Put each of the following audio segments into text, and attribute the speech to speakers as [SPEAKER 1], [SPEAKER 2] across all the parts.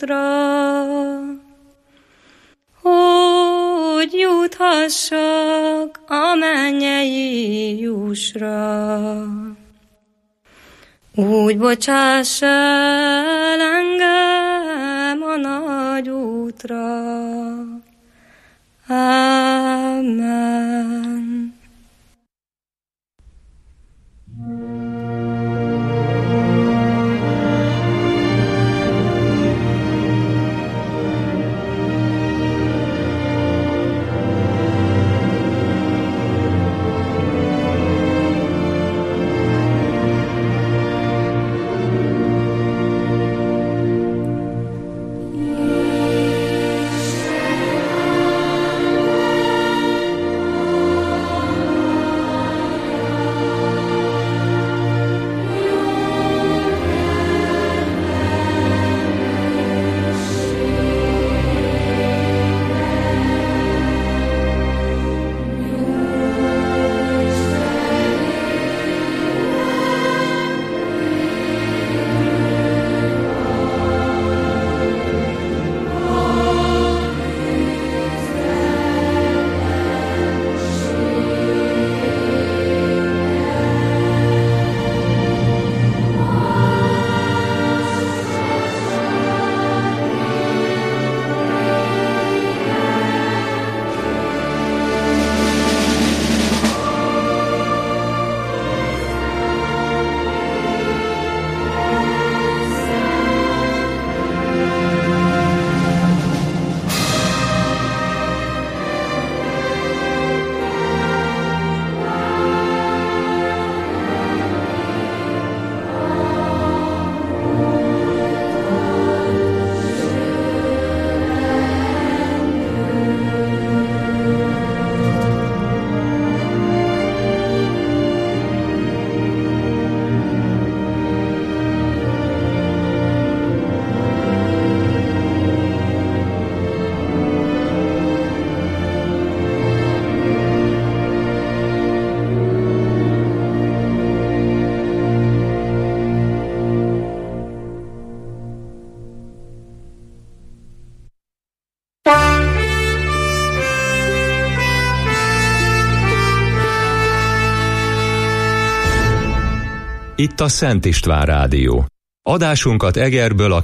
[SPEAKER 1] útra, hogy juthassak a mennyei jussra. Úgy bocsáss el engem a nagy útra. Amen.
[SPEAKER 2] Itt a Szent István Rádió. Adásunkat Egerből a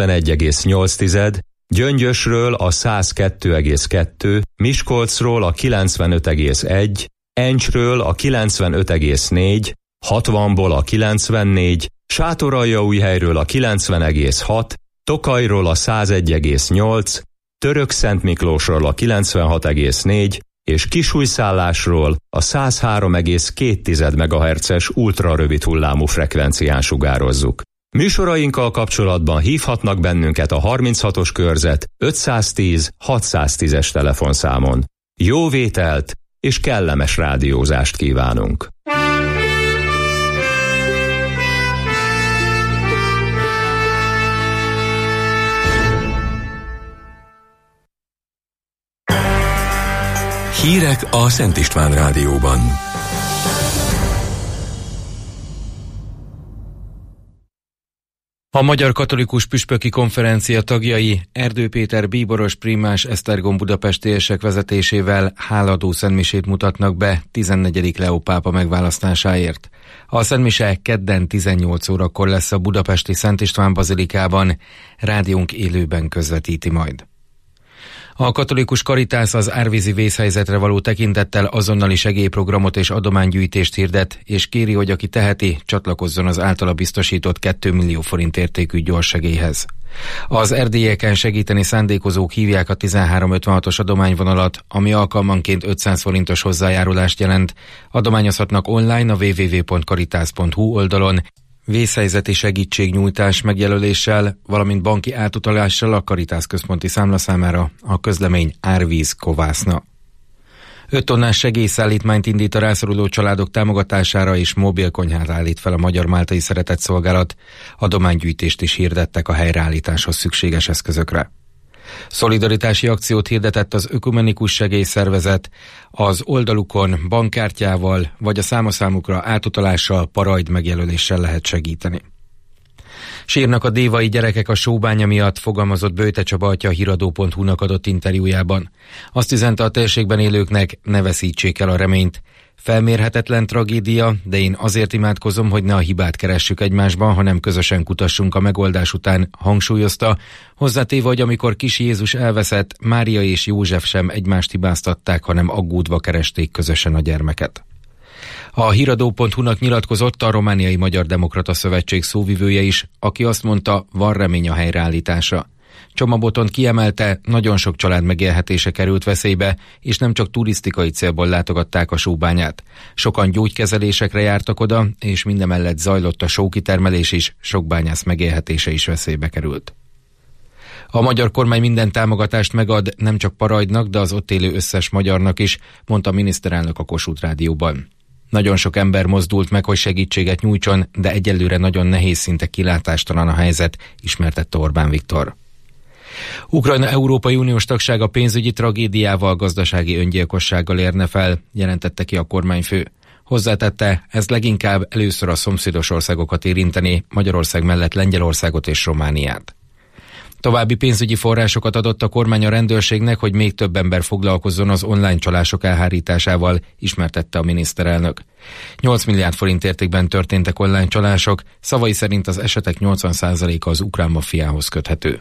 [SPEAKER 2] 91,8, Gyöngyösről a 102,2, Miskolcról a 95,1, Encsről a 95,4, 60-ból a 94, Sátoraljaújhelyről a 90,6, Tokajról a 101,8, Törökszentmiklósról a 96,4 és Kisújszállásról a 103,2 MHz-es ultrarövid hullámú frekvencián sugározzuk. Műsorainkkal kapcsolatban hívhatnak bennünket a 36-os körzet 510 610-es telefonszámon. Jó vételt és kellemes rádiózást kívánunk!
[SPEAKER 3] Hírek a Szent István Rádióban.
[SPEAKER 4] A Magyar Katolikus Püspöki Konferencia tagjai Erdő Péter bíboros primás Esztergom budapestiesek vezetésével háladó szentmisét mutatnak be 14. Leó pápa megválasztásáért. A szentmise kedden 18 órakor lesz a budapesti Szent István bazilikában, rádiónk élőben közvetíti majd. A katolikus Caritas az árvízi vészhelyzetre való tekintettel azonnali segélyprogramot és adománygyűjtést hirdet, és kéri, hogy aki teheti, csatlakozzon az általa biztosított 2 millió forint értékű gyorssegélyhez. Az erdélyeken segíteni szándékozók hívják a 1356-os adományvonalat, ami alkalmanként 500 forintos hozzájárulást jelent. Adományozhatnak online a www.caritas.hu oldalon, vészhelyzeti segítségnyújtás megjelöléssel, valamint banki átutalással a Caritas központi számlaszámára, a közlemény Árvíz Kovászna. 5 tonnás segélyszállítmányt indít a rászoruló családok támogatására, és mobilkonyhát állít fel a Magyar Máltai Szeretetszolgálat. Adománygyűjtést is hirdettek a helyreállításhoz szükséges eszközökre. Szolidaritási akciót hirdetett az Ökumenikus Segélyszervezet, az oldalukon bankkártyával vagy a számoszámukra átutalással, parajd megjelöléssel lehet segíteni. Sírnak a dévai gyerekek a sóbánya miatt, fogalmazott Böjte Csaba atya a Híradó.hu-nak adott interjújában. Azt üzente a térségben élőknek, ne veszítsék el a reményt. Felmérhetetlen tragédia, de én azért imádkozom, hogy ne a hibát keressük egymásban, hanem közösen kutassunk a megoldás után, hangsúlyozta, hozzátéve, hogy amikor kis Jézus elveszett, Mária és József sem egymást hibáztatták, hanem aggódva keresték közösen a gyermeket. A Híradó.hu-nak nyilatkozott a Romániai Magyar Demokrata Szövetség szóvivője is, aki azt mondta, van remény a helyreállításra. Csoma Botont kiemelte, nagyon sok család megélhetése került veszélybe, és nem csak turisztikai célból látogatták a sóbányát. Sokan gyógykezelésekre jártak oda, és mindemellett zajlott a sókitermelés is, sok bányász megélhetése is veszélybe került. A magyar kormány minden támogatást megad, nem csak Parajdnak, de az ott élő összes magyarnak is, mondta a miniszterelnök a Kossuth Rádióban. Nagyon sok ember mozdult meg, hogy segítséget nyújtson, de egyelőre nagyon nehéz, szinte kilátástalan a helyzet, ismertette Orbán Viktor. Ukrajna Európai Uniós tagsága pénzügyi tragédiával, gazdasági öngyilkossággal érne fel, jelentette ki a kormányfő. Hozzátette, ez leginkább először a szomszédos országokat érinteni, Magyarország mellett Lengyelországot és Romániát. További pénzügyi forrásokat adott a kormány a rendőrségnek, hogy még több ember foglalkozzon az online csalások elhárításával, ismertette a miniszterelnök. 8 milliárd forint értékben történtek online csalások, szavai szerint az esetek 80%-a az ukrán maffiához köthető.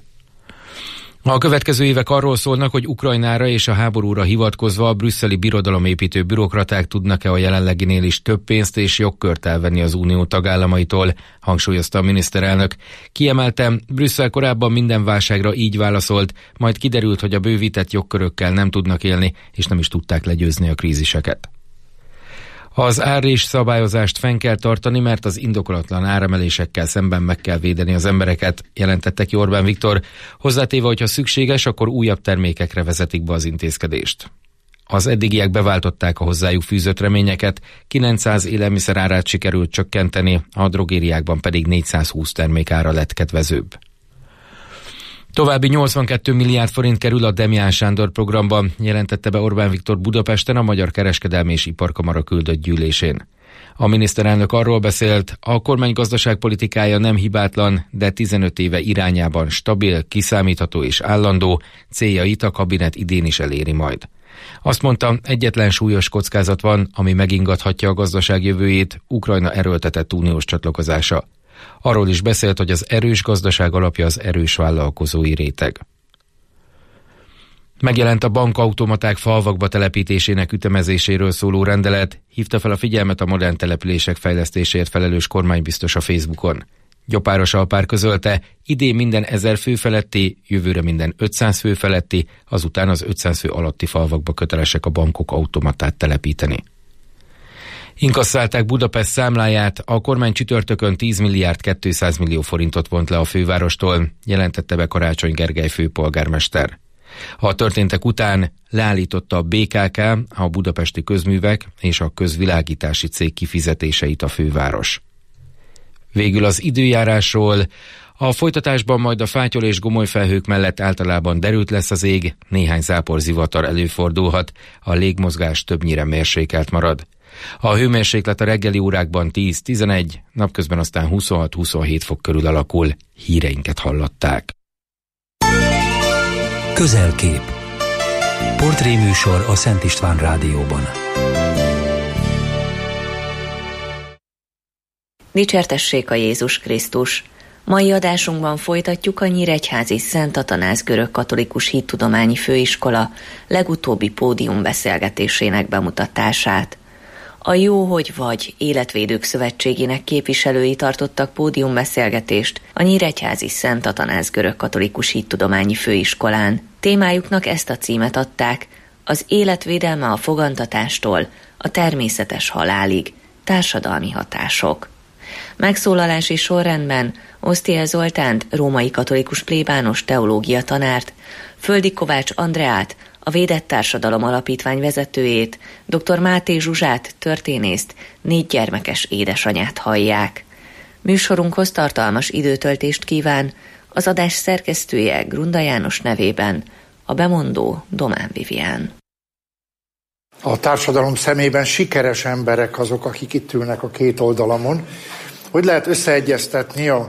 [SPEAKER 4] A következő évek arról szólnak, hogy Ukrajnára és a háborúra hivatkozva a brüsszeli birodalomépítő bürokraták tudnak-e a jelenleginél is több pénzt és jogkört elvenni az unió tagállamaitól, hangsúlyozta a miniszterelnök. Kiemeltem, Brüsszel korábban minden válságra így válaszolt, majd kiderült, hogy a bővített jogkörökkel nem tudnak élni, és nem is tudták legyőzni a kríziseket. Az árrés szabályozást fenn kell tartani, mert az indokolatlan áremelésekkel szemben meg kell védeni az embereket, jelentette ki Orbán Viktor, hozzátéve, hogy ha szükséges, akkor újabb termékekre vezetik be az intézkedést. Az eddigiek beváltották a hozzájuk fűzött reményeket, 900 élelmiszer árát sikerült csökkenteni, a drogériákban pedig 420 termék ára lett kedvezőbb. További 82 milliárd forint kerül a Demján Sándor programban, jelentette be Orbán Viktor Budapesten a Magyar Kereskedelmi és Iparkamara küldött gyűlésén. A miniszterelnök arról beszélt, a kormány gazdaságpolitikája nem hibátlan, de 15 éve irányában stabil, kiszámítható és állandó, céljait a kabinet idén is eléri majd. Azt mondta, egyetlen súlyos kockázat van, ami megingathatja a gazdaság jövőjét, Ukrajna erőltetett uniós csatlakozása. Arról is beszélt, hogy az erős gazdaság alapja az erős vállalkozói réteg. Megjelent a bankautomaták falvakba telepítésének ütemezéséről szóló rendelet, hívta fel a figyelmet a modern települések fejlesztésért felelős kormánybiztos a Facebookon. Gyopáros Alpár közölte, idén minden 1000 fő feletti, jövőre minden 500 fő feletti, azután az 500 fő alatti falvakba kötelesek a bankok automatát telepíteni. Inkasszálták Budapest számláját, a kormány csütörtökön 10 milliárd 200 millió forintot vont le a fővárostól, jelentette be Karácsony Gergely főpolgármester. A történtek után leállította a BKK, a Budapesti Közművek és a Közvilágítási Cég kifizetéseit a főváros. Végül az időjárásról. A folytatásban majd a fátyol és gomoly felhők mellett általában derült lesz az ég, néhány zápor zivatar előfordulhat, a légmozgás többnyire mérsékelt marad. A hőmérséklet a reggeli órákban 10-11, napközben aztán 26-27 fok körül alakul. Híreinket hallották.
[SPEAKER 3] Közelkép. Portréműsor a Szent István Rádióban.
[SPEAKER 5] Dicsértessék a Jézus Krisztus! Mai adásunkban folytatjuk a Nyíregyházi Szent Atanáz Görögkatolikus Hittudományi Főiskola legutóbbi pódiumbeszélgetésének bemutatását. A Jó, hogy vagy Életvédők Szövetségének képviselői tartottak pódiumbeszélgetést a Nyíregyházi Szent Atanáz Görögkatolikus Hittudományi Főiskolán. Témájuknak ezt a címet adták: az életvédelme a fogantatástól a természetes halálig, társadalmi hatások. Megszólalási sorrendben Osztiel Zoltánt, római katolikus plébános teológia tanárt, Földi Kovács Andreát, a Védett Társadalom Alapítvány vezetőjét, dr. Máté Zsuzsát, történészt, 4 gyermekes édesanyát hallják. Műsorunkhoz tartalmas időtöltést kíván, az adás szerkesztője Grunda János nevében, a bemondó Domán Vivián.
[SPEAKER 6] A társadalom szemében sikeres emberek azok, akik itt ülnek a két oldalamon. Hogy lehet összeegyeztetni a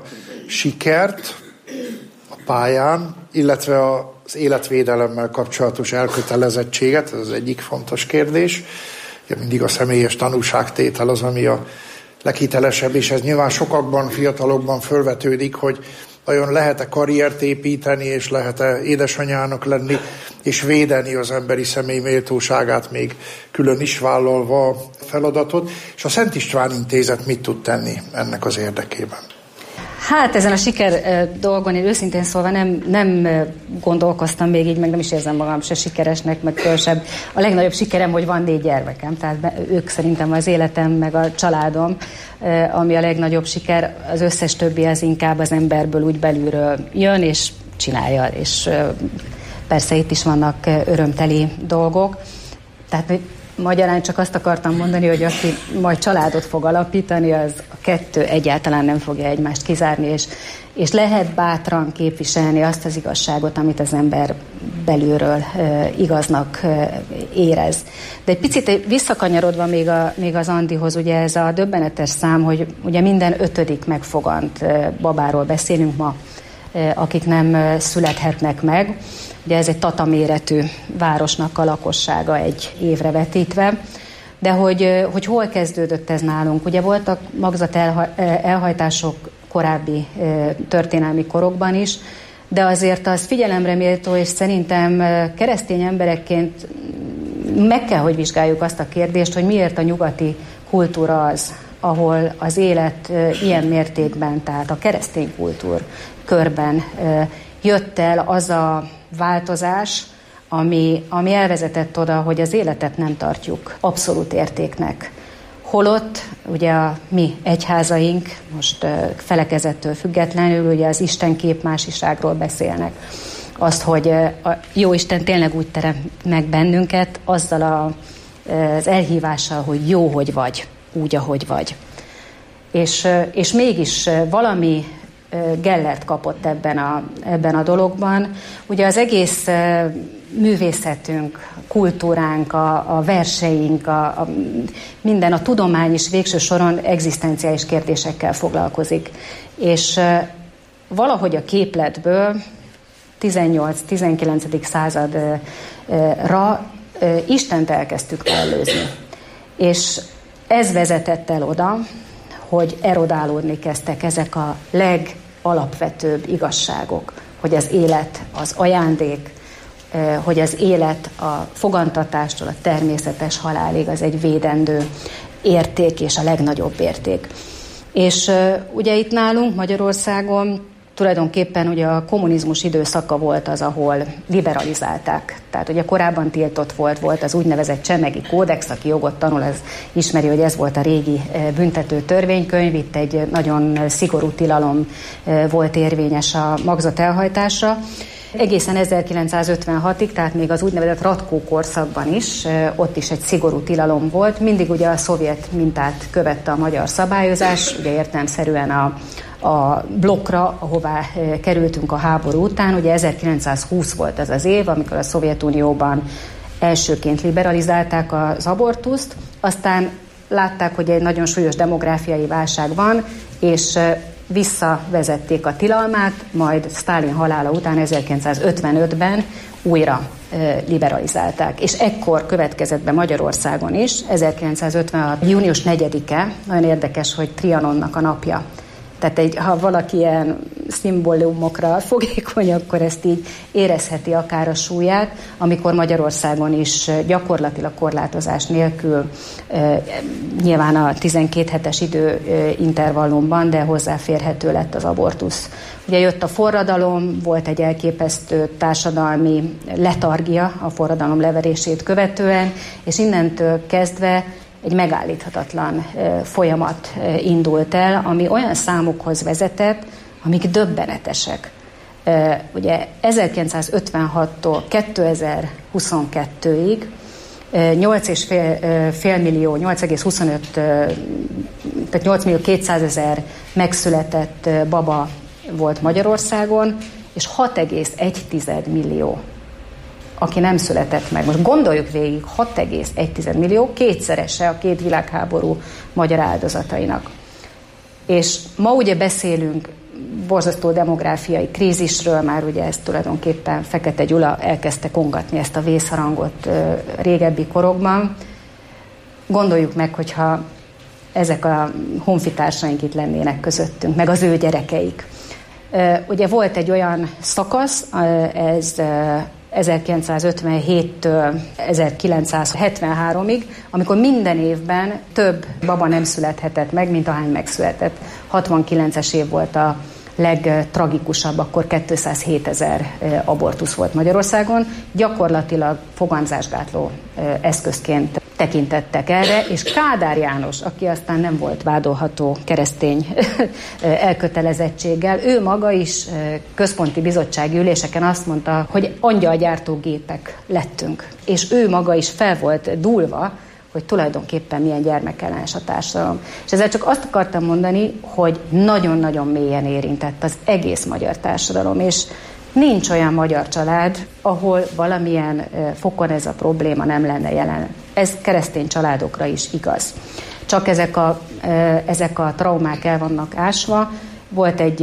[SPEAKER 6] sikert a pályán, illetve az életvédelemmel kapcsolatos elkötelezettséget, ez az egyik fontos kérdés. Ugye mindig a személyes tanúságtétel az, ami a leghitelesebb, és ez nyilván sokakban, fiatalokban fölvetődik, hogy vajon lehet-e karriert építeni, és lehet-e édesanyának lenni, és védeni az emberi személy méltóságát, még külön is vállalva a feladatot. És a Szent István Intézet mit tud tenni ennek az érdekében?
[SPEAKER 7] Hát ezen a siker dolgon én őszintén szólva nem gondolkoztam még így, meg nem is érzem magam se sikeresnek, meg különösebb. A legnagyobb sikerem, hogy van 4 gyermekem, tehát ők szerintem az életem, meg a családom, ami a legnagyobb siker. Az összes többi az inkább az emberből úgy belülről jön, és csinálja, és persze itt is vannak örömteli dolgok. Tehát magyarán csak azt akartam mondani, hogy aki majd családot fog alapítani, az a kettő egyáltalán nem fogja egymást kizárni, és lehet bátran képviselni azt az igazságot, amit az ember belülről igaznak érez. De egy picit visszakanyarodva még az Andihoz, ugye ez a döbbenetes szám, hogy ugye minden 5. megfogant babáról beszélünk ma, akik nem születhetnek meg. Ugye ez egy Tata méretű városnak a lakossága egy évre vetítve. De hogy hol kezdődött ez nálunk? Ugye voltak magzat elhajtások korábbi történelmi korokban is, de azért az figyelemre méltó, és szerintem keresztény emberekként meg kell, hogy vizsgáljuk azt a kérdést, hogy miért a nyugati kultúra az, ahol az élet ilyen mértékben, tehát a keresztény kultúr körben jött el az a változás, ami elvezetett oda, hogy az életet nem tartjuk abszolút értéknek. Holott ugye a mi egyházaink most felekezettől függetlenül ugye az Isten képmásiságról beszélnek. Azt, hogy a Jóisten tényleg úgy teremt meg bennünket, azzal az elhívással, hogy jó, hogy vagy, úgy, ahogy vagy. És mégis valami gellert kapott ebben a dologban. Ugye az egész művészetünk, kultúránk, a verseink, minden, a tudomány is végső soron egzisztenciális kérdésekkel foglalkozik. És valahogy a képletből 18-19. századra Istent elkezdtük mellőzni. És ez vezetett el oda, hogy erodálódni kezdtek ezek a legalapvetőbb igazságok, hogy az élet az ajándék, hogy az élet a fogantatástól a természetes halálig az egy védendő érték és a legnagyobb érték. És ugye itt nálunk Magyarországon tulajdonképpen ugye a kommunizmus időszaka volt az, ahol liberalizálták. Tehát ugye korábban tiltott volt az úgynevezett Csemegi kódex, aki jogot tanul, az ismeri, hogy ez volt a régi büntető törvénykönyv, itt egy nagyon szigorú tilalom volt érvényes a magzat elhajtásra. Egészen 1956-ig, tehát még az úgynevezett Ratkó korszakban is, ott is egy szigorú tilalom volt. Mindig ugye a szovjet mintát követte a magyar szabályozás, ugye értelemszerűen a blokkra, ahová kerültünk a háború után. Ugye 1920 volt ez az év, amikor a Szovjetunióban elsőként liberalizálták az abortuszt, aztán látták, hogy egy nagyon súlyos demográfiai válság van, és visszavezették a tilalmát, majd Sztálin halála után 1955-ben újra liberalizálták. És ekkor következett be Magyarországon is, 1956. június 4-e, nagyon érdekes, hogy Trianonnak a napja. Tehát ha valaki ilyen szimbólumokra fogékony, akkor ezt így érezheti akár a súlyát, amikor Magyarországon is gyakorlatilag korlátozás nélkül, nyilván a 12 hetes időintervallumban, de hozzáférhető lett az abortusz. Ugye jött a forradalom, volt egy elképesztő társadalmi letargia a forradalom leverését követően, és innentől kezdve egy megállíthatatlan folyamat indult el, ami olyan számokhoz vezetett, amik döbbenetesek. Ugye 1956-tól 2022-ig 8,5 millió, 8,25, tehát 8 millió 200 000 megszületett baba volt Magyarországon, és 6,1 millió, aki nem született meg. Most gondoljuk végig, 6,1 millió, kétszerese a két világháború magyar áldozatainak. És ma ugye beszélünk borzasztó demográfiai krízisről, már ugye ezt tulajdonképpen Fekete Gyula elkezdte kongatni ezt a vészharangot régebbi korokban. Gondoljuk meg, hogyha ezek a honfitársaink itt lennének közöttünk, meg az ő gyerekeik. Ugye volt egy olyan szakasz, ez 1957-től 1973-ig, amikor minden évben több baba nem születhetett meg, mint ahány megszületett. 69-es év volt a legtragikusabb, akkor 207 000 abortusz volt Magyarországon. Gyakorlatilag fogamzásgátló eszközként tekintettek erre, és Kádár János, aki aztán nem volt vádolható keresztény elkötelezettséggel, ő maga is központi bizottsági üléseken azt mondta, hogy angyalgyártógépek lettünk. És ő maga is fel volt dúlva, hogy tulajdonképpen milyen gyermekellenes a társadalom. És ezzel csak azt akartam mondani, hogy nagyon-nagyon mélyen érintett az egész magyar társadalom, és nincs olyan magyar család, ahol valamilyen fokon ez a probléma nem lenne jelen. Ez keresztény családokra is igaz. Csak ezek a traumák el vannak ásva. Volt egy,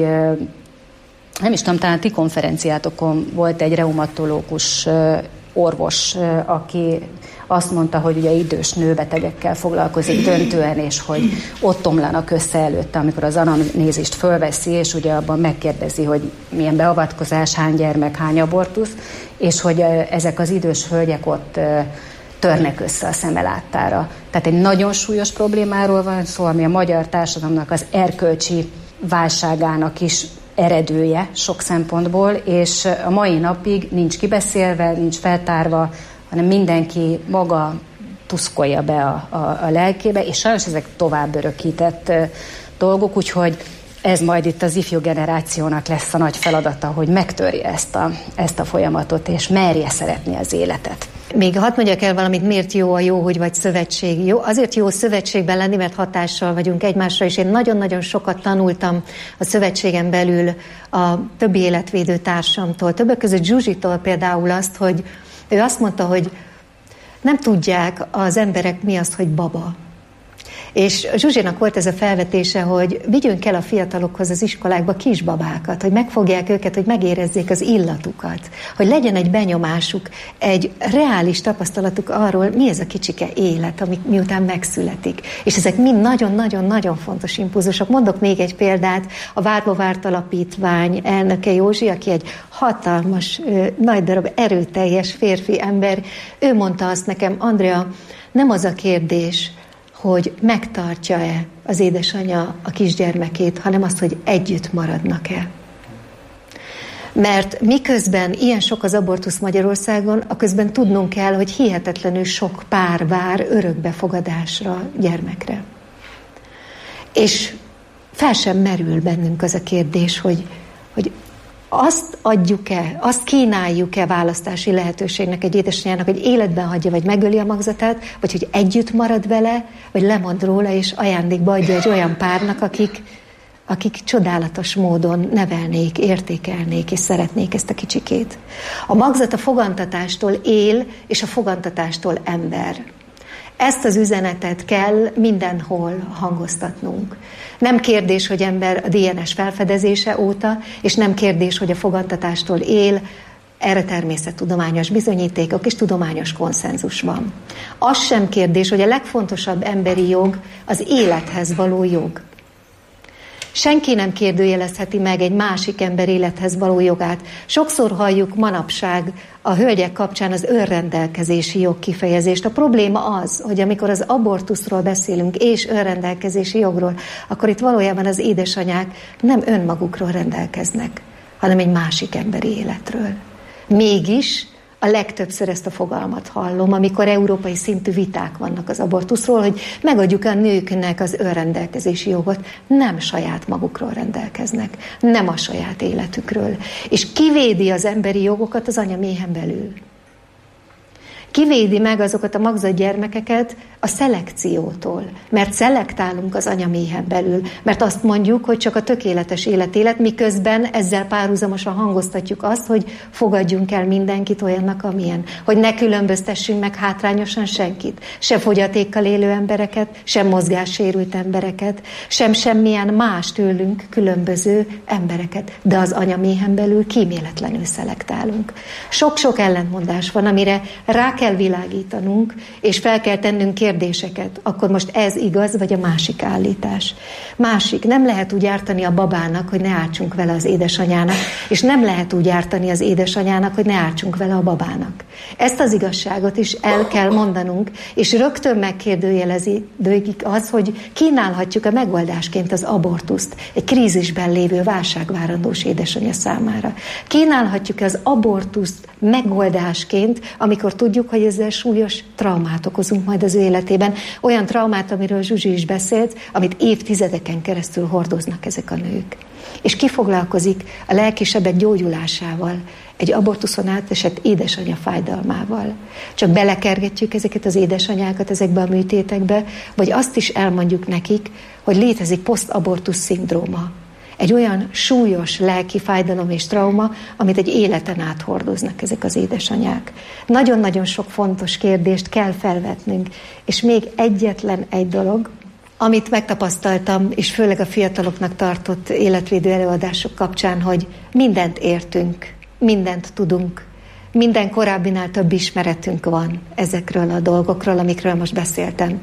[SPEAKER 7] nem is tudom, talán ti konferenciátokon volt egy reumatológus orvos, aki azt mondta, hogy ugye idős nőbetegekkel foglalkozik döntően, és hogy ott omlanak össze előtte, amikor az anamnézist fölveszi, és ugye abban megkérdezi, hogy milyen beavatkozás, hány gyermek, hány abortusz, és hogy ezek az idős hölgyek ott törnek össze a szeme láttára. Tehát egy nagyon súlyos problémáról van szó, ami a magyar társadalomnak az erkölcsi válságának is eredője sok szempontból, és a mai napig nincs kibeszélve, nincs feltárva, hanem mindenki maga tuszkolja be a lelkébe, és sajnos ezek tovább örökített dolgok, úgyhogy ez majd itt az ifjú generációnak lesz a nagy feladata, hogy megtörje ezt a folyamatot, és merje szeretni az életet.
[SPEAKER 8] Még hadd mondjak el valamit, miért jó a jó, hogy vagy szövetség. Jó, azért jó szövetségben lenni, mert hatással vagyunk egymásra, és én nagyon-nagyon sokat tanultam a szövetségen belül a többi életvédő társamtól. Többek között Zsuzsitól például azt, hogy ő azt mondta, hogy nem tudják az emberek mi az, hogy baba. És Zsuzsinak volt ez a felvetése, hogy vigyünk el a fiatalokhoz az iskolákba kisbabákat, hogy megfogják őket, hogy megérezzék az illatukat, hogy legyen egy benyomásuk, egy reális tapasztalatuk arról, mi ez a kicsike élet, ami miután megszületik. És ezek mind nagyon-nagyon-nagyon fontos impulzusok. Mondok még egy példát, a Várba Várt Alapítvány elnöke Józsi, aki egy hatalmas, nagy darab, erőteljes férfi ember, ő mondta azt nekem, Andrea, nem az a kérdés, hogy megtartja-e az édesanyja a kisgyermekét, hanem azt, hogy együtt maradnak-e. Mert miközben ilyen sok az abortusz Magyarországon, aközben tudnunk kell, hogy hihetetlenül sok pár vár örökbefogadásra gyermekre. És fel sem merül bennünk az a kérdés, hogy azt adjuk-e, azt kínáljuk-e választási lehetőségnek egy édesanyjának, hogy életben hagyja, vagy megöli a magzatát, vagy hogy együtt marad vele, vagy lemond róla, és ajándékba adja egy olyan párnak, akik csodálatos módon nevelnék, értékelnék, és szeretnék ezt a kicsikét. A magzat a fogantatástól él, és a fogantatástól ember. Ezt az üzenetet kell mindenhol hangoztatnunk. Nem kérdés, hogy ember a DNS felfedezése óta, és nem kérdés, hogy a fogantatástól él, erre természettudományos bizonyítékok és tudományos konszenzus van. Az sem kérdés, hogy a legfontosabb emberi jog az élethez való jog. Senki nem kérdőjelezheti meg egy másik ember élethez való jogát. Sokszor halljuk manapság a hölgyek kapcsán az önrendelkezési jog kifejezést. A probléma az, hogy amikor az abortuszról beszélünk és önrendelkezési jogról, akkor itt valójában az édesanyák nem önmagukról rendelkeznek, hanem egy másik emberi életről. Mégis a legtöbbször ezt a fogalmat hallom, amikor európai szintű viták vannak az abortuszról, hogy megadjuk a nőknek az önrendelkezési jogot, nem saját magukról rendelkeznek, nem a saját életükről. És kivédi az emberi jogokat az anyaméhen belül. Kivédi meg azokat a magzatgyermekeket a szelekciótól, mert szelektálunk az anyaméhen belül, mert azt mondjuk, hogy csak a tökéletes élet, miközben ezzel párhuzamosan hangoztatjuk azt, hogy fogadjunk el mindenkit olyannak, amilyen, hogy ne különböztessünk meg hátrányosan senkit, se fogyatékkal élő embereket, sem mozgássérült embereket, sem semmilyen más tőlünk különböző embereket, de az anyaméhen belül kíméletlenül szelektálunk. Sok-sok ellentmondás van, amire rá kell világítanunk, és fel kell tennünk kérdéseket. Akkor most ez igaz, vagy a másik állítás? Másik, nem lehet úgy ártani a babának, hogy ne ártsunk vele az édesanyának, és nem lehet úgy ártani az édesanyának, hogy ne ártsunk vele a babának. Ezt az igazságot is el kell mondanunk, és rögtön megkérdőjeleződik az, hogy kínálhatjuk a megoldásként az abortuszt egy krízisben lévő válságvárandós édesanyja számára. Kínálhatjuk az abortuszt megoldásként, amikor tudjuk, hogy ezzel súlyos traumát okozunk majd az ő életében. Olyan traumát, amiről Zsuzsi is beszélt, amit évtizedeken keresztül hordoznak ezek a nők. És ki foglalkozik a lelkisebek gyógyulásával, egy abortuszon átesett édesanyja fájdalmával. Csak belekergetjük ezeket az édesanyákat ezekbe a műtétekbe, vagy azt is elmondjuk nekik, hogy létezik posztabortusz szindróma. Egy olyan súlyos lelki fájdalom és trauma, amit egy életen át hordoznak ezek az édesanyák. Nagyon-nagyon sok fontos kérdést kell felvetnünk, és még egyetlen egy dolog, amit megtapasztaltam, és főleg a fiataloknak tartott életvédő előadások kapcsán, hogy mindent értünk, mindent tudunk, minden korábbinál több ismeretünk van ezekről a dolgokról, amikről most beszéltem.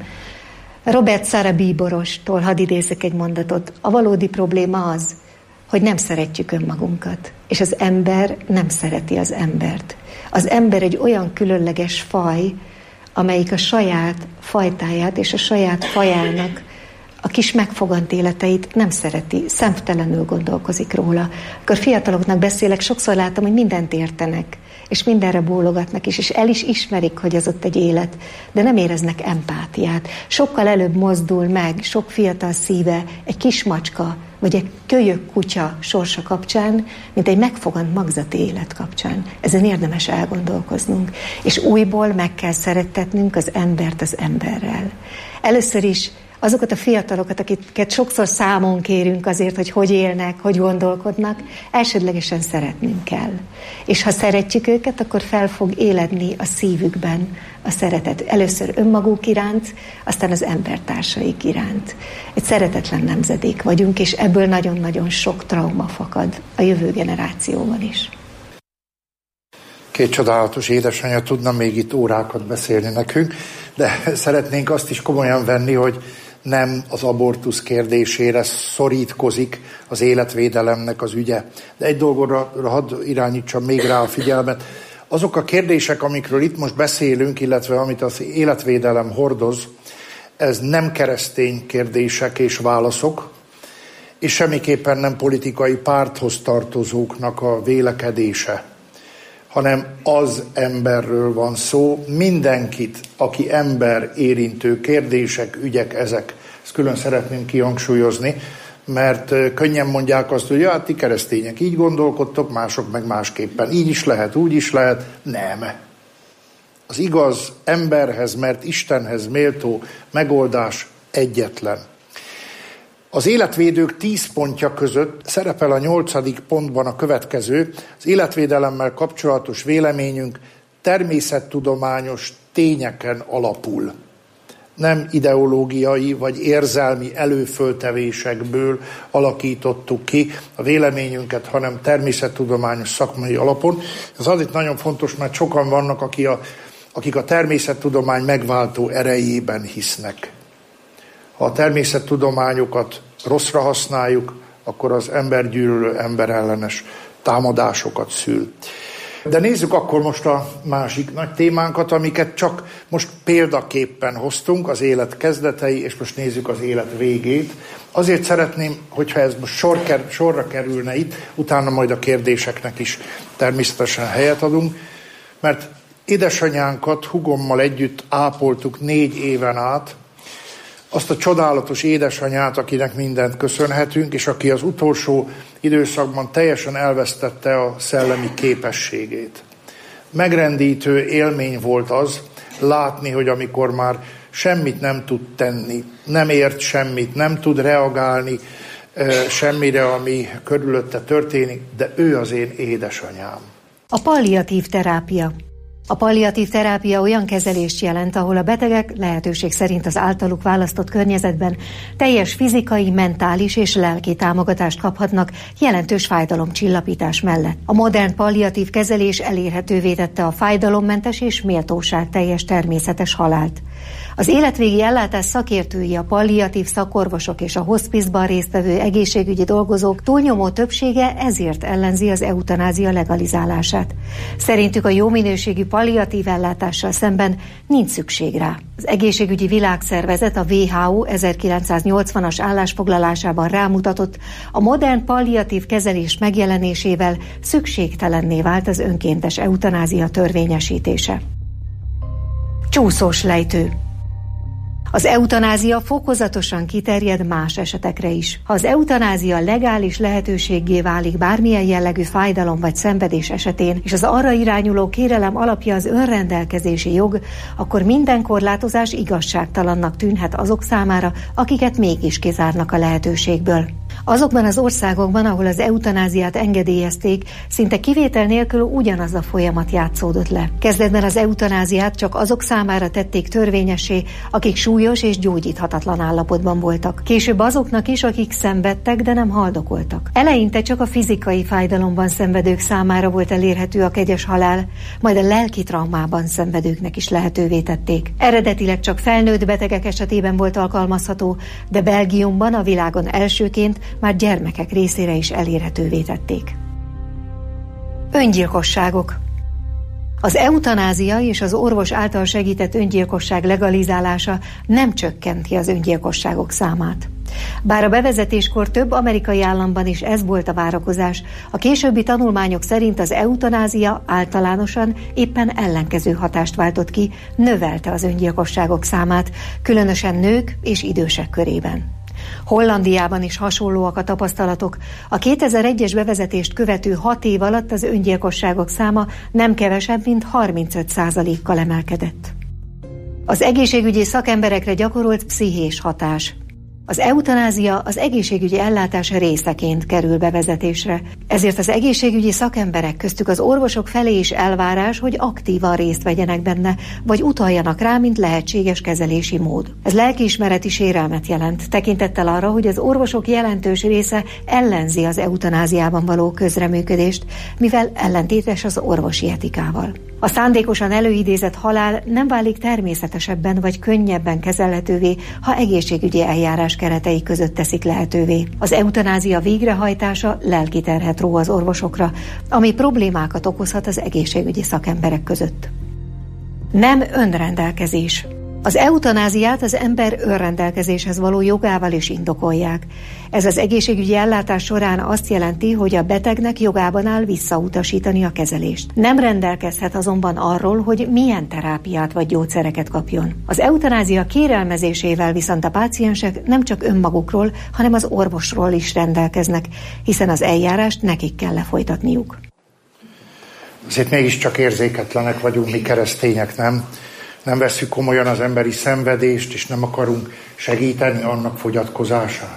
[SPEAKER 8] Robert Sara bíborostól hadd idézzek egy mondatot. A valódi probléma az, hogy nem szeretjük önmagunkat, és az ember nem szereti az embert. Az ember egy olyan különleges faj, amelyik a saját fajtáját és a saját fajának a kis megfogant életeit nem szereti, szemtelenül gondolkozik róla. Akkor fiataloknak beszélek, sokszor látom, hogy mindent értenek, és mindenre bólogatnak is, és el is ismerik, hogy az ott egy élet, de nem éreznek empátiát. Sokkal előbb mozdul meg sok fiatal szíve egy kis macska, vagy egy kölyök kutya sorsa kapcsán, mint egy megfogant magzati élet kapcsán. Ezen érdemes elgondolkoznunk, és újból meg kell szerettetnünk az embert az emberrel. Először is azokat a fiatalokat, akiket sokszor számon kérünk azért, hogy élnek, hogy gondolkodnak, elsődlegesen szeretnünk kell. És ha szeretjük őket, akkor fel fog éledni a szívükben a szeretet. Először önmaguk iránt, aztán az embertársaik iránt. Egy szeretetlen nemzedék vagyunk, és ebből nagyon-nagyon sok trauma fakad a jövő generációban is.
[SPEAKER 6] Két csodálatos édesanyja tudna még itt órákat beszélni nekünk, de szeretnénk azt is komolyan venni, hogy nem az abortusz kérdésére szorítkozik az életvédelemnek az ügye. De egy dolgora hadd irányítsam még rá a figyelmet. Azok a kérdések, amikről itt most beszélünk, illetve amit az életvédelem hordoz, ez nem keresztény kérdések és válaszok, és semmiképpen nem politikai párthoz tartozóknak a vélekedése, hanem az emberről van szó, mindenkit, aki ember érintő kérdések, ügyek ezek. Ezt külön szeretném kihangsúlyozni, mert könnyen mondják azt, hogy hát ti keresztények így gondolkodtok, mások meg másképpen. Így is lehet, úgy is lehet. Nem. Az igaz emberhez, mert Istenhez méltó megoldás egyetlen. Az életvédők 10 pontja között szerepel a 8. pontban a következő: az életvédelemmel kapcsolatos véleményünk természettudományos tényeken alapul. Nem ideológiai vagy érzelmi előföltevésekből alakítottuk ki a véleményünket, hanem természettudományos szakmai alapon. Ez azért nagyon fontos, mert sokan vannak, akik a természettudomány megváltó erejében hisznek. Ha a természettudományokat rosszra használjuk, akkor az embergyűlölő, emberellenes támadásokat szül. De nézzük akkor most a másik nagy témánkat, amiket csak most példaképpen hoztunk, az élet kezdetei, és most nézzük az élet végét. Azért szeretném, hogyha ez most sorra kerülne itt, utána majd a kérdéseknek is természetesen helyet adunk, mert édesanyánkat hugommal együtt ápoltuk 4 éven át, azt a csodálatos édesanyát, akinek mindent köszönhetünk, és aki az utolsó időszakban teljesen elvesztette a szellemi képességét. megrendítő élmény volt az látni, hogy amikor már semmit nem tud tenni, nem ért semmit, nem tud reagálni semmire, ami körülötte történik, de ő az én édesanyám.
[SPEAKER 8] A palliatív terápia. A palliatív terápia olyan kezelést jelent, ahol a betegek lehetőség szerint az általuk választott környezetben teljes fizikai, mentális és lelki támogatást kaphatnak jelentős fájdalomcsillapítás mellett. A modern palliatív kezelés elérhetővé tette a fájdalommentes és méltóságteljes természetes halált. Az életvégi ellátás szakértői, a palliatív szakorvosok és a hospizban résztvevő egészségügyi dolgozók túlnyomó többsége ezért ellenzi az eutanázia legalizálását. Szerintük a jó minőségű palliatív ellátással szemben nincs szükség rá. Az Egészségügyi Világszervezet, a WHO 1980-as állásfoglalásában rámutatott, a modern palliatív kezelés megjelenésével szükségtelenné vált az önkéntes eutanázia törvényesítése. Csúszós lejtő. Az eutanázia fokozatosan kiterjed más esetekre is. Ha az eutanázia legális lehetőséggé válik bármilyen jellegű fájdalom vagy szenvedés esetén, és az arra irányuló kérelem alapja az önrendelkezési jog, akkor minden korlátozás igazságtalannak tűnhet azok számára, akiket mégis kizárnak a lehetőségből. Azokban az országokban, ahol az eutanáziát engedélyezték, szinte kivétel nélkül ugyanaz a folyamat játszódott le. Kezdetben az eutanáziát csak azok számára tették törvényessé, akik súlyos és gyógyíthatatlan állapotban voltak. Később azoknak is, akik szenvedtek, de nem haldokoltak. Eleinte csak a fizikai fájdalomban szenvedők számára volt elérhető a kegyes halál, majd a lelki traumában szenvedőknek is lehetővé tették. Eredetileg csak felnőtt betegek esetében volt alkalmazható, de Belgiumban a világon elsőként már gyermekek részére is elérhetővé tették. Öngyilkosságok. Az eutanázia és az orvos által segített öngyilkosság legalizálása nem csökkenti az öngyilkosságok számát. Bár a bevezetéskor több amerikai államban is ez volt a várakozás, a későbbi tanulmányok szerint az eutanázia általánosan éppen ellenkező hatást váltott ki, növelte az öngyilkosságok számát, különösen nők és idősek körében. Hollandiában is hasonlóak a tapasztalatok. A 2001-es bevezetést követő 6 év alatt az öngyilkosságok száma nem kevesebb, mint 35%-kal emelkedett. Az egészségügyi szakemberekre gyakorolt pszichés hatás. Az eutanázia az egészségügyi ellátás részeként kerül bevezetésre, ezért az egészségügyi szakemberek, köztük az orvosok felé is elvárás, hogy aktívan részt vegyenek benne, vagy utaljanak rá, mint lehetséges kezelési mód. Ez lelkiismereti sérelmet jelent, tekintettel arra, hogy az orvosok jelentős része ellenzi az eutanáziában való közreműködést, mivel ellentétes az orvosi etikával. A szándékosan előidézett halál nem válik természetesebben vagy könnyebben kezelhetővé, ha egészségügyi eljárás keretei között teszik lehetővé. Az eutanázia végrehajtása lelki terhet ró az orvosokra, ami problémákat okozhat az egészségügyi szakemberek között. Nem önrendelkezés. Az eutanáziát az ember önrendelkezéshez való jogával is indokolják. Ez az egészségügyi ellátás során azt jelenti, hogy a betegnek jogában áll visszautasítani a kezelést. Nem rendelkezhet azonban arról, hogy milyen terápiát vagy gyógyszereket kapjon. Az eutanázia kérelmezésével viszont a páciensek nem csak önmagukról, hanem az orvosról is rendelkeznek, hiszen az eljárást nekik kell lefolytatniuk.
[SPEAKER 6] Azért mégiscsak érzéketlenek vagyunk mi keresztények, nem? Nem vesszük komolyan az emberi szenvedést, és nem akarunk segíteni annak fogyatkozásán.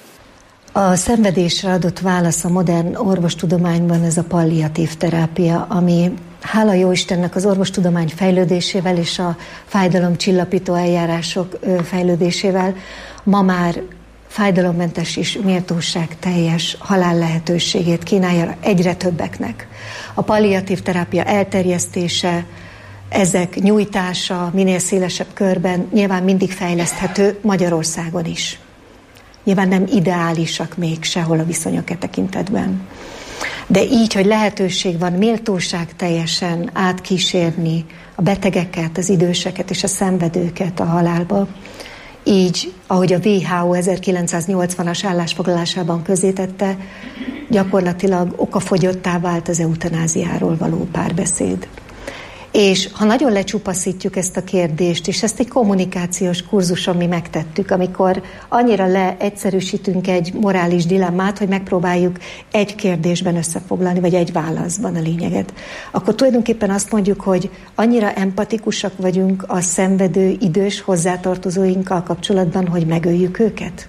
[SPEAKER 8] A szenvedésre adott válasz a modern orvostudományban ez a palliatív terápia, ami hála jó Istennek az orvostudomány fejlődésével és a fájdalomcsillapító eljárások fejlődésével ma már fájdalommentes és méltóságteljes halál lehetőségét kínálja egyre többeknek. A palliatív terápia elterjesztése, ezek nyújtása minél szélesebb körben nyilván mindig fejleszthető Magyarországon is. Nyilván nem ideálisak még sehol a viszonyok e tekintetben. De így, hogy lehetőség van méltóság teljesen átkísérni a betegeket, az időseket és a szenvedőket a halálba, így, ahogy a WHO 1980-as állásfoglalásában közzétette, gyakorlatilag okafogyottá vált az eutanáziáról való párbeszéd. És ha nagyon lecsupaszítjuk ezt a kérdést, és ezt egy kommunikációs kurzuson mi megtettük, amikor annyira leegyszerűsítünk egy morális dilemmát, hogy megpróbáljuk egy kérdésben összefoglalni, vagy egy válaszban a lényeget, akkor tulajdonképpen azt mondjuk, hogy annyira empatikusak vagyunk a szenvedő idős hozzátartozóinkkal kapcsolatban, hogy megöljük őket.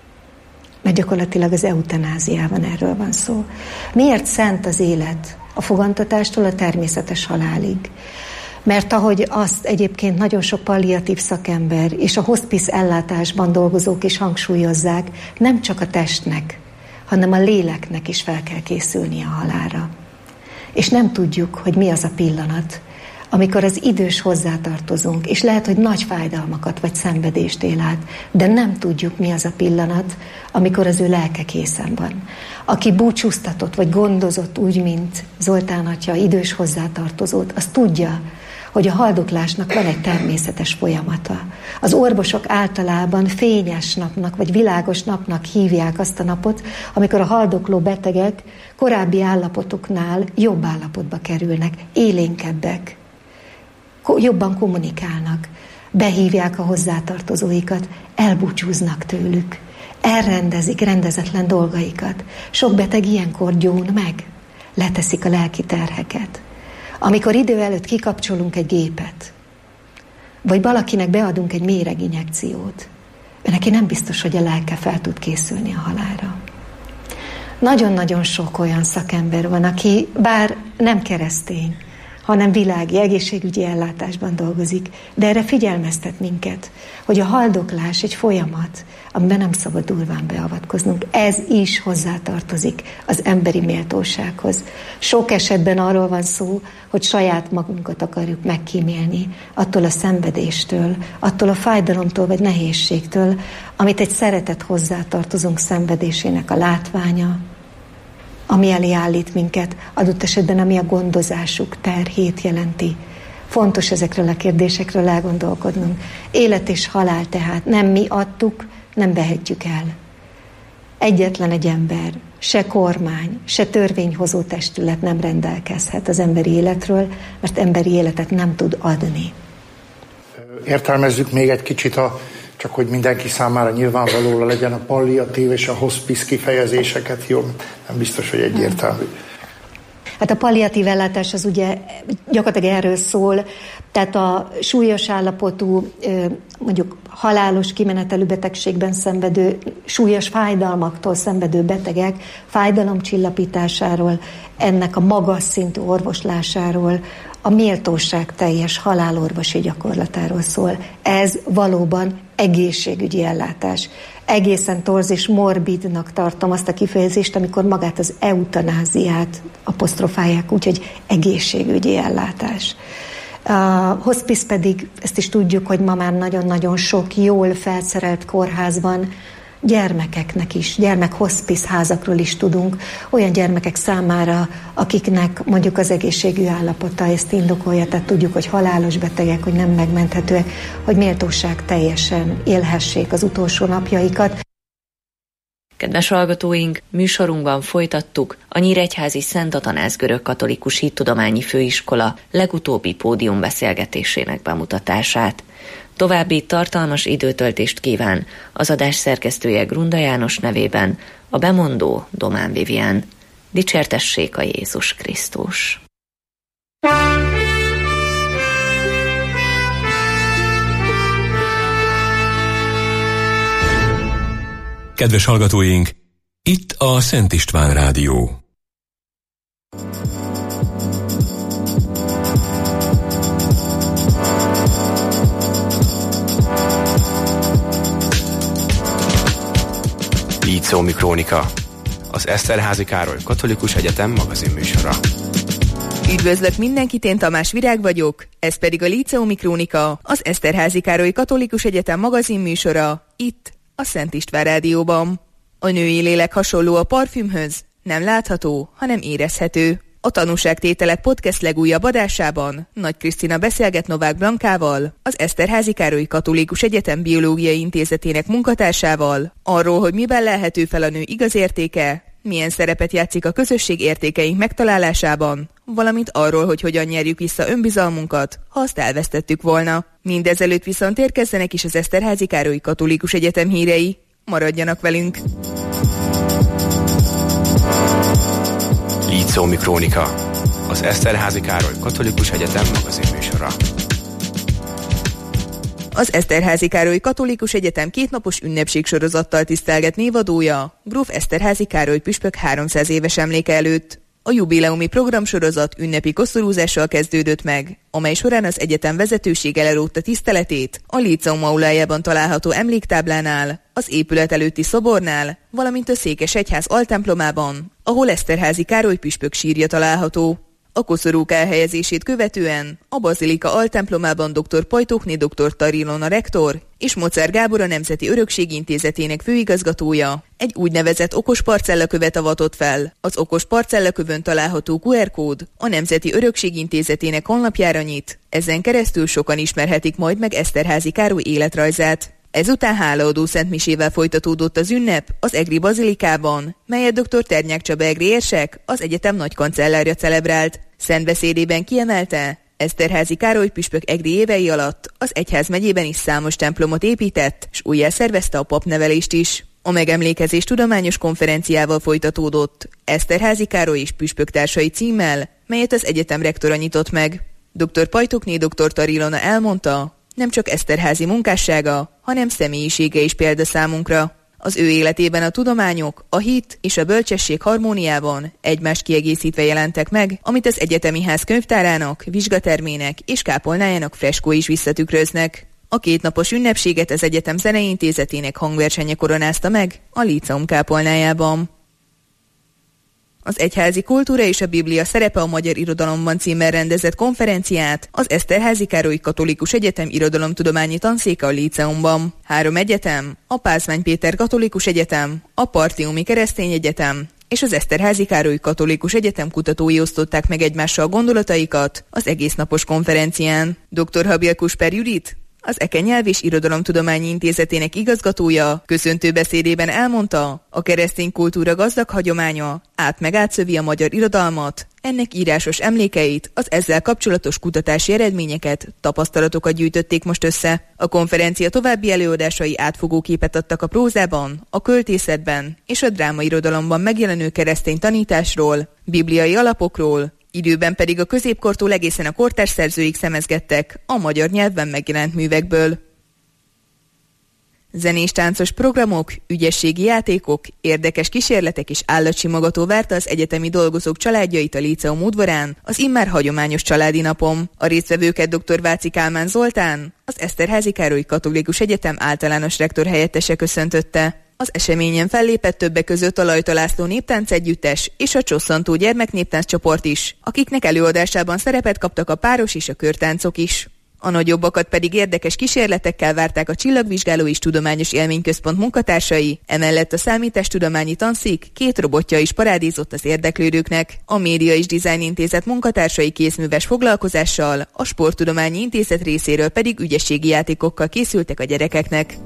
[SPEAKER 8] Mert gyakorlatilag az eutanáziában erről van szó. Miért szent az élet? A fogantatástól a természetes halálig. Mert ahogy azt egyébként nagyon sok palliatív szakember és a hospice ellátásban dolgozók is hangsúlyozzák, nem csak a testnek, hanem a léleknek is fel kell készülni a halálra. És nem tudjuk, hogy mi az a pillanat, amikor az idős hozzátartozunk, és lehet, hogy nagy fájdalmakat vagy szenvedést él át, de nem tudjuk, mi az a pillanat, amikor az ő lelke készen van. Aki búcsúztatott vagy gondozott úgy, mint Zoltán atya, idős hozzátartozót, az tudja, hogy a haldoklásnak van egy természetes folyamata. Az orvosok általában fényes napnak vagy világos napnak hívják azt a napot, amikor a haldokló betegek korábbi állapotoknál jobb állapotba kerülnek, élénkebbek, jobban kommunikálnak, behívják a hozzátartozóikat, elbúcsúznak tőlük, elrendezik rendezetlen dolgaikat. Sok beteg ilyenkor gyón meg, leteszik a lelki terheket. Amikor idő előtt kikapcsolunk egy gépet, vagy valakinek beadunk egy méreginjekciót, neki nem biztos, hogy a lelke fel tud készülni a halálra. Nagyon-nagyon sok olyan szakember van, aki bár nem keresztény, hanem világi egészségügyi ellátásban dolgozik, de erre figyelmeztet minket, hogy a haldoklás egy folyamat, amiben nem szabad durván beavatkoznunk. Ez is hozzátartozik az emberi méltósághoz. Sok esetben arról van szó, hogy saját magunkat akarjuk megkímélni attól a szenvedéstől, attól a fájdalomtól vagy nehézségtől, amit egy szeretett hozzátartozónk szenvedésének a látványa, ami elé állít minket, adott esetben ami a gondozásuk terhét jelenti. Fontos ezekről a kérdésekről elgondolkodnunk. Élet és halál tehát nem mi adtuk, nem vehetjük el. Egyetlen egy ember, se kormány, se törvényhozó testület nem rendelkezhet az emberi életről, mert emberi életet nem tud adni.
[SPEAKER 6] Értelmezzük még egy kicsit csak hogy mindenki számára nyilvánvaló legyen a palliatív és a hospice kifejezéseket, jó? Nem biztos, hogy egyértelmű.
[SPEAKER 8] Hát a palliatív ellátás az ugye gyakorlatilag erről szól, tehát a súlyos állapotú, mondjuk halálos kimenetelű betegségben szenvedő, súlyos fájdalmaktól szenvedő betegek fájdalomcsillapításáról, ennek a magas szintű orvoslásáról, a méltóság teljes halálorvosi gyakorlatáról szól. Ez valóban egészségügyi ellátás. Egészen torz és morbidnak tartom azt a kifejezést, amikor magát az eutanáziát apostrofálják, úgyhogy egészségügyi ellátás. A hospice pedig, ezt is tudjuk, hogy ma már nagyon-nagyon sok jól felszerelt kórházban gyermekeknek is, gyermekhospice házakról is tudunk, olyan gyermekek számára, akiknek mondjuk az egészségű állapota ezt indokolja, tehát tudjuk, hogy halálos betegek, hogy nem megmenthetőek, hogy méltóság teljesen élhessék az utolsó napjaikat.
[SPEAKER 5] Kedves hallgatóink, műsorunkban folytattuk a Nyíregyházi Szent Atanázs Görögkatolikus Hittudományi Főiskola legutóbbi pódiumbeszélgetésének bemutatását. További tartalmas időtöltést kíván az adás szerkesztője Grunda János nevében a bemondó Domán Vivien. Dicsértessék a Jézus Krisztus!
[SPEAKER 9] Kedves hallgatóink, itt a Szent István Rádió.
[SPEAKER 10] Líceumi Krónika, az Eszterházy Károly Katolikus Egyetem magazinműsora.
[SPEAKER 11] Üdvözlök mindenkit, én Tamás Virág vagyok, ez pedig a Líceumi Krónika, az Eszterházy Károly Katolikus Egyetem magazinműsora, itt a Szent István Rádióban. A női lélek hasonló a parfümhöz, nem látható, hanem érezhető. A Tanúságtételek podcast legújabb adásában Nagy Krisztina beszélget Novák Blankával, az Eszterházy Károly Katolikus Egyetem Biológiai Intézetének munkatársával, arról, hogy miben lelhető fel a nő igazértéke, milyen szerepet játszik a közösség értékeink megtalálásában, valamint arról, hogy hogyan nyerjük vissza önbizalmunkat, ha azt elvesztettük volna. Mindezelőtt viszont érkezzenek is az Eszterházy Károly Katolikus Egyetem hírei. Maradjanak velünk!
[SPEAKER 10] Líceumi Krónika, az Eszterházy Károly Katolikus Egyetem magazinműsora.
[SPEAKER 11] Az Eszterházy Károly Katolikus Egyetem kétnapos ünnepségsorozattal tisztelget névadója, gróf Eszterházy Károly püspök 300 éves emléke előtt. A jubileumi programsorozat ünnepi koszorúzással kezdődött meg, amely során az egyetem vezetősége lerótta tiszteletét a Líceum aulájában található emléktáblánál, az épület előtti szobornál, valamint a Székesegyház altemplomában, ahol Eszterházy Károly püspök sírja található. A koszorúk elhelyezését követően a bazilika altemplomában dr. Pajtókné dr. Tarilona rektor és Mozár Gábor a Nemzeti Örökség Intézetének főigazgatója egy úgynevezett okos parcellakövet avatott fel. Az okos parcellakövön található QR kód a Nemzeti Örökség Intézetének honlapjára nyit, ezen keresztül sokan ismerhetik majd meg Eszterházy Károly életrajzát. Ezután hálaadó szentmisével folytatódott az ünnep az egri bazilikában, melyet dr. Ternyák Csaba egri érsek, az egyetem nagykancellárja celebrált. Szentbeszédében kiemelte, Eszterházy Károly püspök egri évei alatt az egyházmegyében is számos templomot épített, s újjászervezte a papnevelést is. A megemlékezés tudományos konferenciával folytatódott, Eszterházy Károly és püspöktársai címmel, melyet az egyetem rektora nyitott meg. Dr. Pajtókné dr. Tarilona elmondta, nem csak Eszterházy munkássága, hanem személyisége is példa számunkra. Az ő életében a tudományok, a hit és a bölcsesség harmóniában egymást kiegészítve jelentek meg, amit az egyetemi ház könyvtárának, vizsgatermének és kápolnájának freskói is visszatükröznek. A kétnapos ünnepséget az egyetem zenei intézetének hangversenye koronázta meg a Líceum kápolnájában. Az Egyházi Kultúra és a Biblia szerepe a magyar irodalomban címmel rendezett konferenciát az Eszterházy Károly Katolikus Egyetem Irodalomtudományi Tanszéke a Líceumban. 3 egyetem, a Pázmány Péter Katolikus Egyetem, a Partiumi Keresztény Egyetem és az Eszterházy Károly Katolikus Egyetem kutatói osztották meg egymással gondolataikat az egésznapos konferencián. Dr. Habil Kusper Judit, az EKE Nyelv és Irodalomtudományi Intézetének igazgatója köszöntő beszédében elmondta, a keresztény kultúra gazdag hagyománya átszövi a magyar irodalmat, ennek írásos emlékeit, az ezzel kapcsolatos kutatási eredményeket, tapasztalatokat gyűjtötték most össze. A konferencia további előadásai átfogó képet adtak a prózában, a költészetben és a drámairodalomban megjelenő keresztény tanításról, bibliai alapokról, időben pedig a középkortól egészen a kortárs szerzőig szemezgettek a magyar nyelvben megjelent művekből. Zenés-táncos programok, ügyességi játékok, érdekes kísérletek és állatsimogató várta az egyetemi dolgozók családjait a Líceum udvarán az immár hagyományos családi napon. A résztvevőket dr. Váci Kálmán Zoltán, az Eszterházy Károly Katolikus Egyetem általános rektor helyettese köszöntötte. Az eseményen fellépett többek között a Lajta László néptánc együttes és a Csosszantó gyermeknéptánc csoport is, akiknek előadásában szerepet kaptak a páros és a körtáncok is. A nagyobbakat pedig érdekes kísérletekkel várták a Csillagvizsgáló és Tudományos Élményközpont munkatársai, emellett a Számítástudományi Tanszék 2 robotja is parádézott az érdeklődőknek. A Média és Design Intézet munkatársai kézműves foglalkozással, a Sporttudományi Intézet részéről pedig ügyességi játékokkal készültek a gyerekeknek.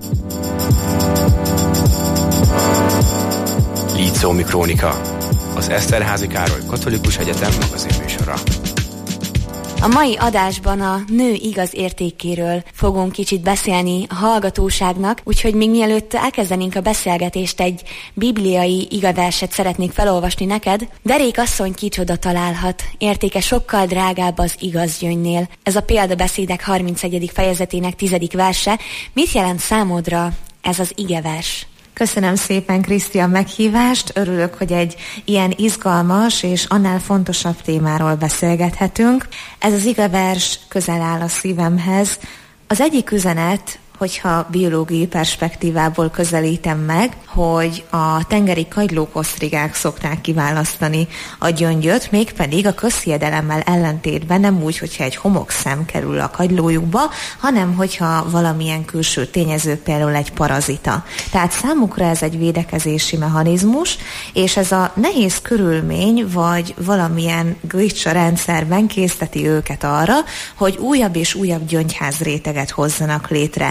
[SPEAKER 10] Líceumi Krónika, az Eszterházy Károly Katolikus Egyetem magazinműsora.
[SPEAKER 12] A mai adásban a nő igaz értékéről fogunk kicsit beszélni a hallgatóságnak, úgyhogy még mielőtt elkezdenénk a beszélgetést, egy bibliai igeverset szeretnék felolvasni neked. Derék asszony kicsoda találhat, értéke sokkal drágább az igaz gyöngynél. Ez a példabeszédek 31. fejezetének 10. verse. Mit jelent számodra ez az igevers?
[SPEAKER 8] Köszönöm szépen, Kriszti, a meghívást. Örülök, hogy egy ilyen izgalmas és annál fontosabb témáról beszélgethetünk. Ez az igevers közel áll a szívemhez. Az egyik üzenet, hogyha biológiai perspektívából közelítem meg, hogy a tengeri kagylókosztrigák szokták kiválasztani a gyöngyöt, mégpedig a közhiedelemmel ellentétben nem úgy, hogyha egy homokszem kerül a kagylójukba, hanem hogyha valamilyen külső tényező, például egy parazita. Tehát számukra ez egy védekezési mechanizmus, és ez a nehéz körülmény, vagy valamilyen glitch a rendszerben készteti őket arra, hogy újabb és újabb gyöngyházréteget hozzanak létre.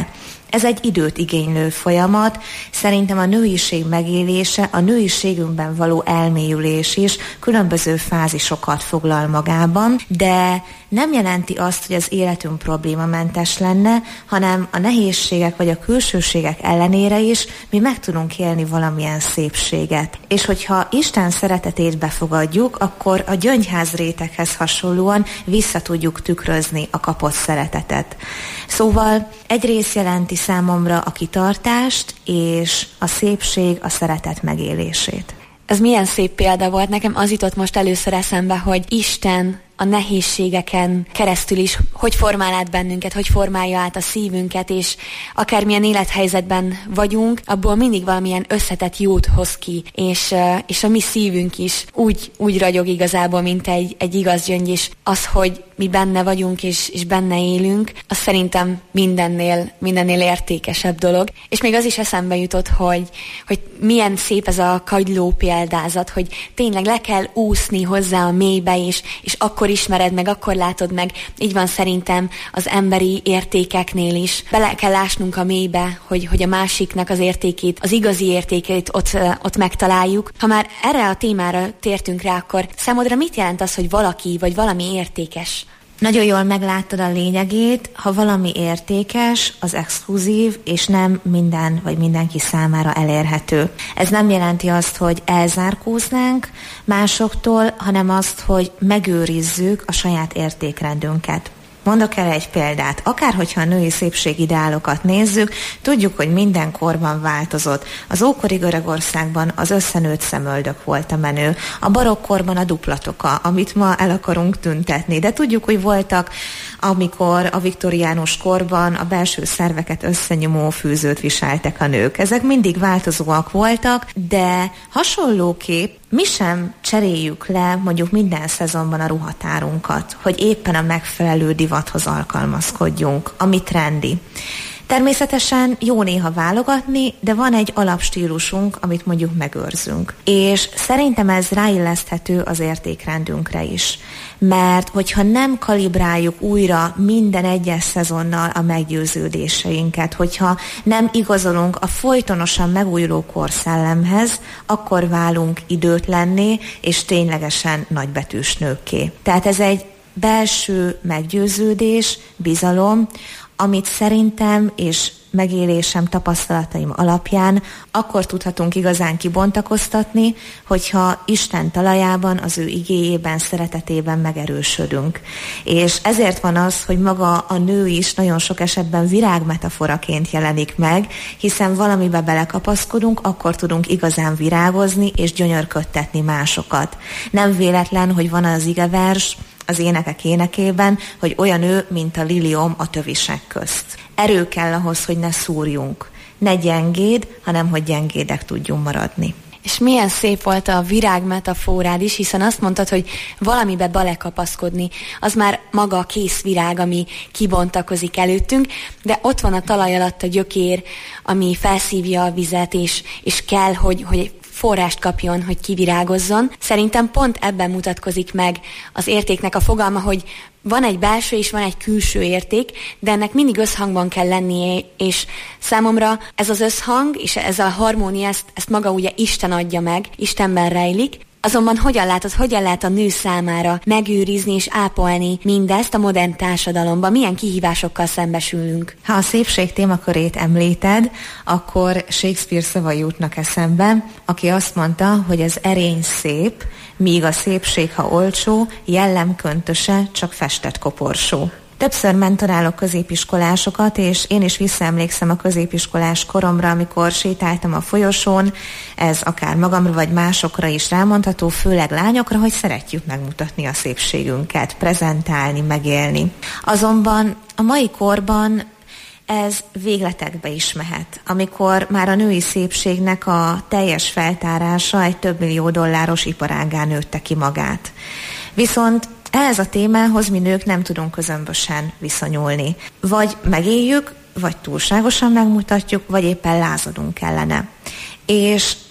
[SPEAKER 5] Ez egy időt igénylő folyamat. Szerintem a nőiség megélése, a nőiségünkben való elmélyülés is különböző fázisokat foglal magában, de nem jelenti azt, hogy az életünk problémamentes lenne, hanem a nehézségek vagy a külsőségek ellenére is mi meg tudunk élni valamilyen szépséget. És hogyha Isten szeretetét befogadjuk, akkor a gyöngyház réteghez hasonlóan vissza tudjuk tükrözni a kapott szeretetet. Szóval egy rész jelenti számomra a kitartást, és a szépség a szeretet megélését.
[SPEAKER 12] Ez milyen szép példa volt. Nekem az jutott most először eszembe, hogy Isten a nehézségeken keresztül is hogy formál át bennünket, hogy formálja át a szívünket, és akármilyen élethelyzetben vagyunk, abból mindig valamilyen összetett jót hoz ki, és a mi szívünk is úgy ragyog igazából, mint egy igaz gyöngy, és az, hogy mi benne vagyunk, és benne élünk, az szerintem mindennél értékesebb dolog. És még az is eszembe jutott, hogy milyen szép ez a kagyló példázat, hogy tényleg le kell úszni hozzá a mélybe, és akkor ismered meg, akkor látod meg. Így van szerintem az emberi értékeknél is. Bele kell ásnunk a mélybe, hogy a másiknak az értékét, az igazi értékét ott megtaláljuk. Ha már erre a témára tértünk rá, akkor számodra mit jelent az, hogy valaki vagy valami értékes?
[SPEAKER 5] Nagyon jól megláttad a lényegét, ha valami értékes, az exkluzív, és nem minden vagy mindenki számára elérhető. Ez nem jelenti azt, hogy elzárkóznánk másoktól, hanem azt, hogy megőrizzük a saját értékrendünket. Mondok erre egy példát. Akár hogyha a női szépségideálokat nézzük, tudjuk, hogy minden korban változott. Az ókori Görögországban az összenőtt szemöldök volt a menő. A barokkorban a duplatoka, amit ma el akarunk tüntetni. De tudjuk, hogy voltak, amikor a viktoriánus korban a belső szerveket összenyomó fűzőt viseltek a nők. Ezek mindig változóak voltak, de hasonlóképp mi sem cseréljük le mondjuk minden szezonban a ruhatárunkat, hogy éppen a megfelelő divathoz alkalmazkodjunk, ami trendi. Természetesen jó néha válogatni, de van egy alapstílusunk, amit mondjuk megőrzünk. És szerintem ez ráilleszthető az értékrendünkre is. Mert hogyha nem kalibráljuk újra minden egyes szezonnal a meggyőződéseinket, hogyha nem igazolunk a folytonosan megújuló korszellemhez, akkor válunk időtlenné és ténylegesen nagybetűs nőkké. Tehát ez egy belső meggyőződés, bizalom, amit szerintem és megélésem, tapasztalataim alapján akkor tudhatunk igazán kibontakoztatni, hogyha Isten talajában, az ő igéjében, szeretetében megerősödünk. És ezért van az, hogy maga a nő is nagyon sok esetben virágmetaforaként jelenik meg, hiszen valamibe belekapaszkodunk, akkor tudunk igazán virágozni és gyönyörködtetni másokat. Nem véletlen, hogy van az igevers az énekek énekében, hogy olyan ő, mint a liliom a tövisek közt. Erő kell ahhoz, hogy ne szúrjunk. Ne gyengéd, hanem hogy gyengédek tudjunk maradni.
[SPEAKER 12] És milyen szép volt a virág metaforád is, hiszen azt mondtad, hogy valamibe belekapaszkodni, az már maga a kész virág, ami kibontakozik előttünk, de ott van a talaj alatt a gyökér, ami felszívja a vizet, és kell, hogy forrást kapjon, hogy kivirágozzon. Szerintem pont ebben mutatkozik meg az értéknek a fogalma, hogy van egy belső és van egy külső érték, de ennek mindig összhangban kell lennie, és számomra ez az összhang és ez a harmónia, ezt maga ugye Isten adja meg, Istenben rejlik. Azonban hogyan lehet a nő számára megőrizni és ápolni mindezt a modern társadalomban? Milyen kihívásokkal szembesülünk?
[SPEAKER 5] Ha a szépség témakörét említed, akkor Shakespeare szavai jutnak eszembe, aki azt mondta, hogy az erény szép, míg a szépség, ha olcsó, jellemköntöse, csak festett koporsó. Többször mentorálok középiskolásokat, és én is visszaemlékszem a középiskolás koromra, amikor sétáltam a folyosón, ez akár magamra vagy másokra is rámondható, főleg lányokra, hogy szeretjük megmutatni a szépségünket, prezentálni, megélni. Azonban a mai korban ez végletekbe is mehet, amikor már a női szépségnek a teljes feltárása egy több millió dolláros iparággá nőtte ki magát. Viszont ehhez a témához mi nők nem tudunk közömbösen viszonyulni. Vagy megéljük, vagy túlságosan megmutatjuk, vagy éppen lázadunk ellene. És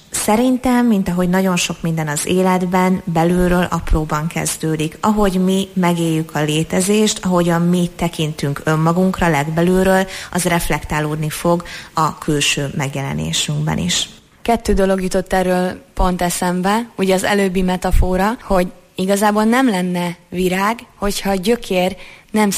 [SPEAKER 5] szerintem, mint ahogy nagyon sok minden az életben, belülről apróban kezdődik. Ahogy mi megéljük a létezést, ahogyan mi tekintünk önmagunkra legbelülről, az reflektálódni fog a külső megjelenésünkben is.
[SPEAKER 12] 2 dolog jutott erről pont eszembe, ugye az előbbi metafora, hogy igazából nem lenne virág, hogyha a gyökér nem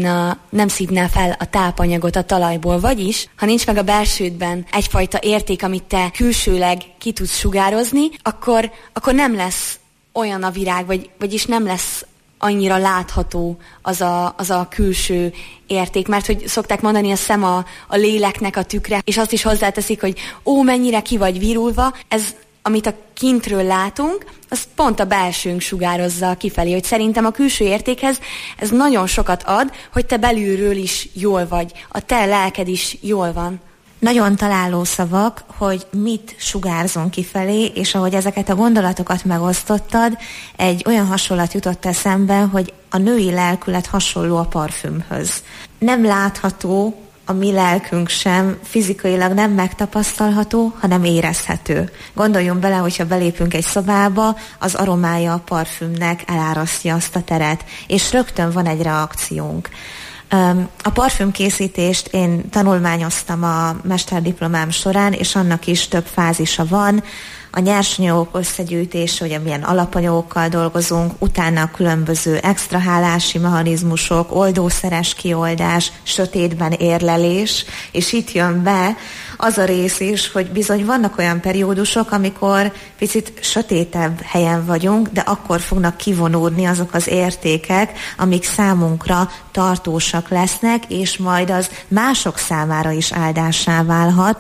[SPEAKER 12] szívná fel a tápanyagot a talajból. Vagyis, ha nincs meg a belsődben egyfajta érték, amit te külsőleg ki tudsz sugározni, akkor nem lesz olyan a virág, vagyis nem lesz annyira látható az a külső érték, mert hogy szokták mondani, a szem a léleknek a tükre, és azt is hozzáteszik, hogy mennyire ki vagy virulva, ez, amit a kintről látunk, az pont a belsőnk sugározza kifelé, hogy szerintem a külső értékhez ez nagyon sokat ad, hogy te belülről is jól vagy, a te lelked is jól van.
[SPEAKER 5] Nagyon találó szavak, hogy mit sugárzunk kifelé, és ahogy ezeket a gondolatokat megosztottad, egy olyan hasonlat jutott eszembe, hogy a női lelkület hasonló a parfümhöz. Nem látható a mi lelkünk sem, fizikailag nem megtapasztalható, hanem érezhető. Gondoljunk bele, hogyha belépünk egy szobába, az aromája a parfümnek elárasztja azt a teret, és rögtön van egy reakciónk. A parfümkészítést én tanulmányoztam a mesterdiplomám során, és annak is több fázisa van. A nyersanyagok összegyűjtése, ugye milyen alapanyagokkal dolgozunk, utána a különböző extrahálási mechanizmusok, oldószeres kioldás, sötétben érlelés, és itt jön be az a rész is, hogy bizony vannak olyan periódusok, amikor picit sötétebb helyen vagyunk, de akkor fognak kivonódni azok az értékek, amik számunkra tartósak lesznek, és majd az mások számára is áldássá válhat.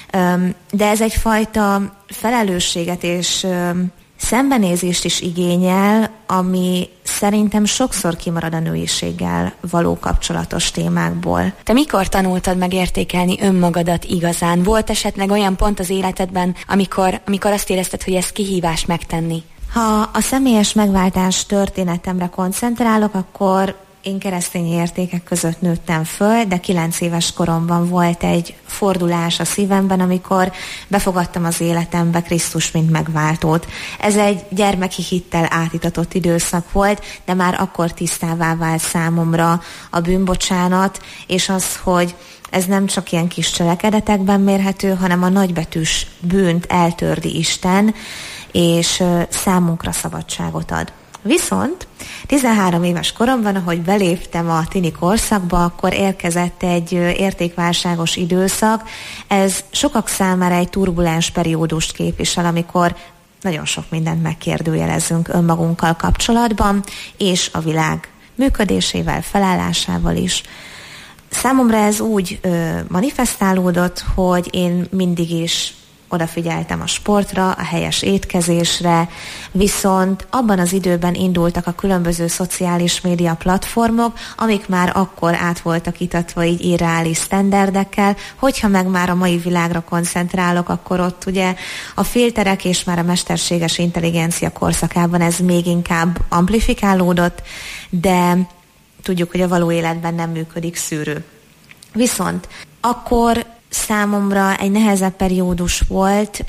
[SPEAKER 5] De ez egyfajta felelősséget és szembenézést is igényel, ami szerintem sokszor kimarad a nőiséggel való kapcsolatos témákból.
[SPEAKER 12] Te mikor tanultad meg értékelni önmagadat igazán? Volt esetleg olyan pont az életedben, amikor azt érezted, hogy ez kihívás megtenni?
[SPEAKER 5] Ha a személyes megváltás történetemre koncentrálok, akkor én keresztény értékek között nőttem föl, de 9 éves koromban volt egy fordulás a szívemben, amikor befogadtam az életembe Krisztus, mint megváltót. Ez egy gyermeki hittel átitatott időszak volt, de már akkor tisztává vált számomra a bűnbocsánat, és az, hogy ez nem csak ilyen kis cselekedetekben mérhető, hanem a nagybetűs bűnt eltördi Isten, és számunkra szabadságot ad. Viszont 13 éves koromban, ahogy beléptem a tini korszakba, akkor érkezett egy értékválságos időszak. Ez sokak számára egy turbulens periódust képvisel, amikor nagyon sok mindent megkérdőjelezünk önmagunkkal kapcsolatban, és a világ működésével, felállásával is. Számomra ez úgy manifestálódott, hogy én mindig is odafigyeltem a sportra, a helyes étkezésre, viszont abban az időben indultak a különböző szociális média platformok, amik már akkor át voltak itatva így irreális sztenderdekkel, hogyha meg már a mai világra koncentrálok, akkor ott ugye a filterek és már a mesterséges intelligencia korszakában ez még inkább amplifikálódott, de tudjuk, hogy a való életben nem működik szűrő. Viszont akkor számomra egy nehezebb periódus volt,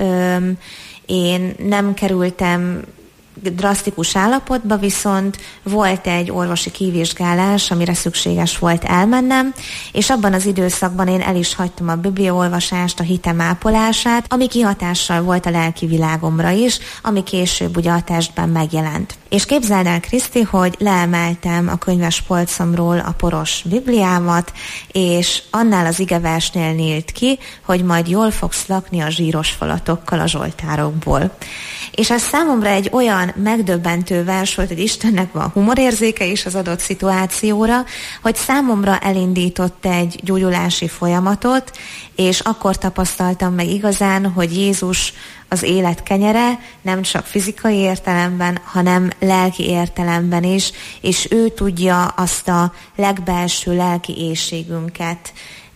[SPEAKER 5] én nem kerültem drasztikus állapotba, viszont volt egy orvosi kivizsgálás, amire szükséges volt elmennem, és abban az időszakban én el is hagytam a bibliaolvasást, a hitem ápolását, ami kihatással volt a lelki világomra is, ami később ugye a testben megjelent. És képzeld el, Kriszti, hogy leemeltem a könyves polcomról a poros Bibliámat, és annál az igeversnél nyílt ki, hogy majd jól fogsz lakni a zsíros falatokkal a zsoltárokból. És ez számomra egy olyan megdöbbentő vers volt, hogy Istennek van humorérzéke is az adott szituációra, hogy számomra elindított egy gyógyulási folyamatot, és akkor tapasztaltam meg igazán, hogy Jézus az élet kenyere, nem csak fizikai értelemben, hanem lelki értelemben is, és ő tudja azt a legbelső lelki éhségünket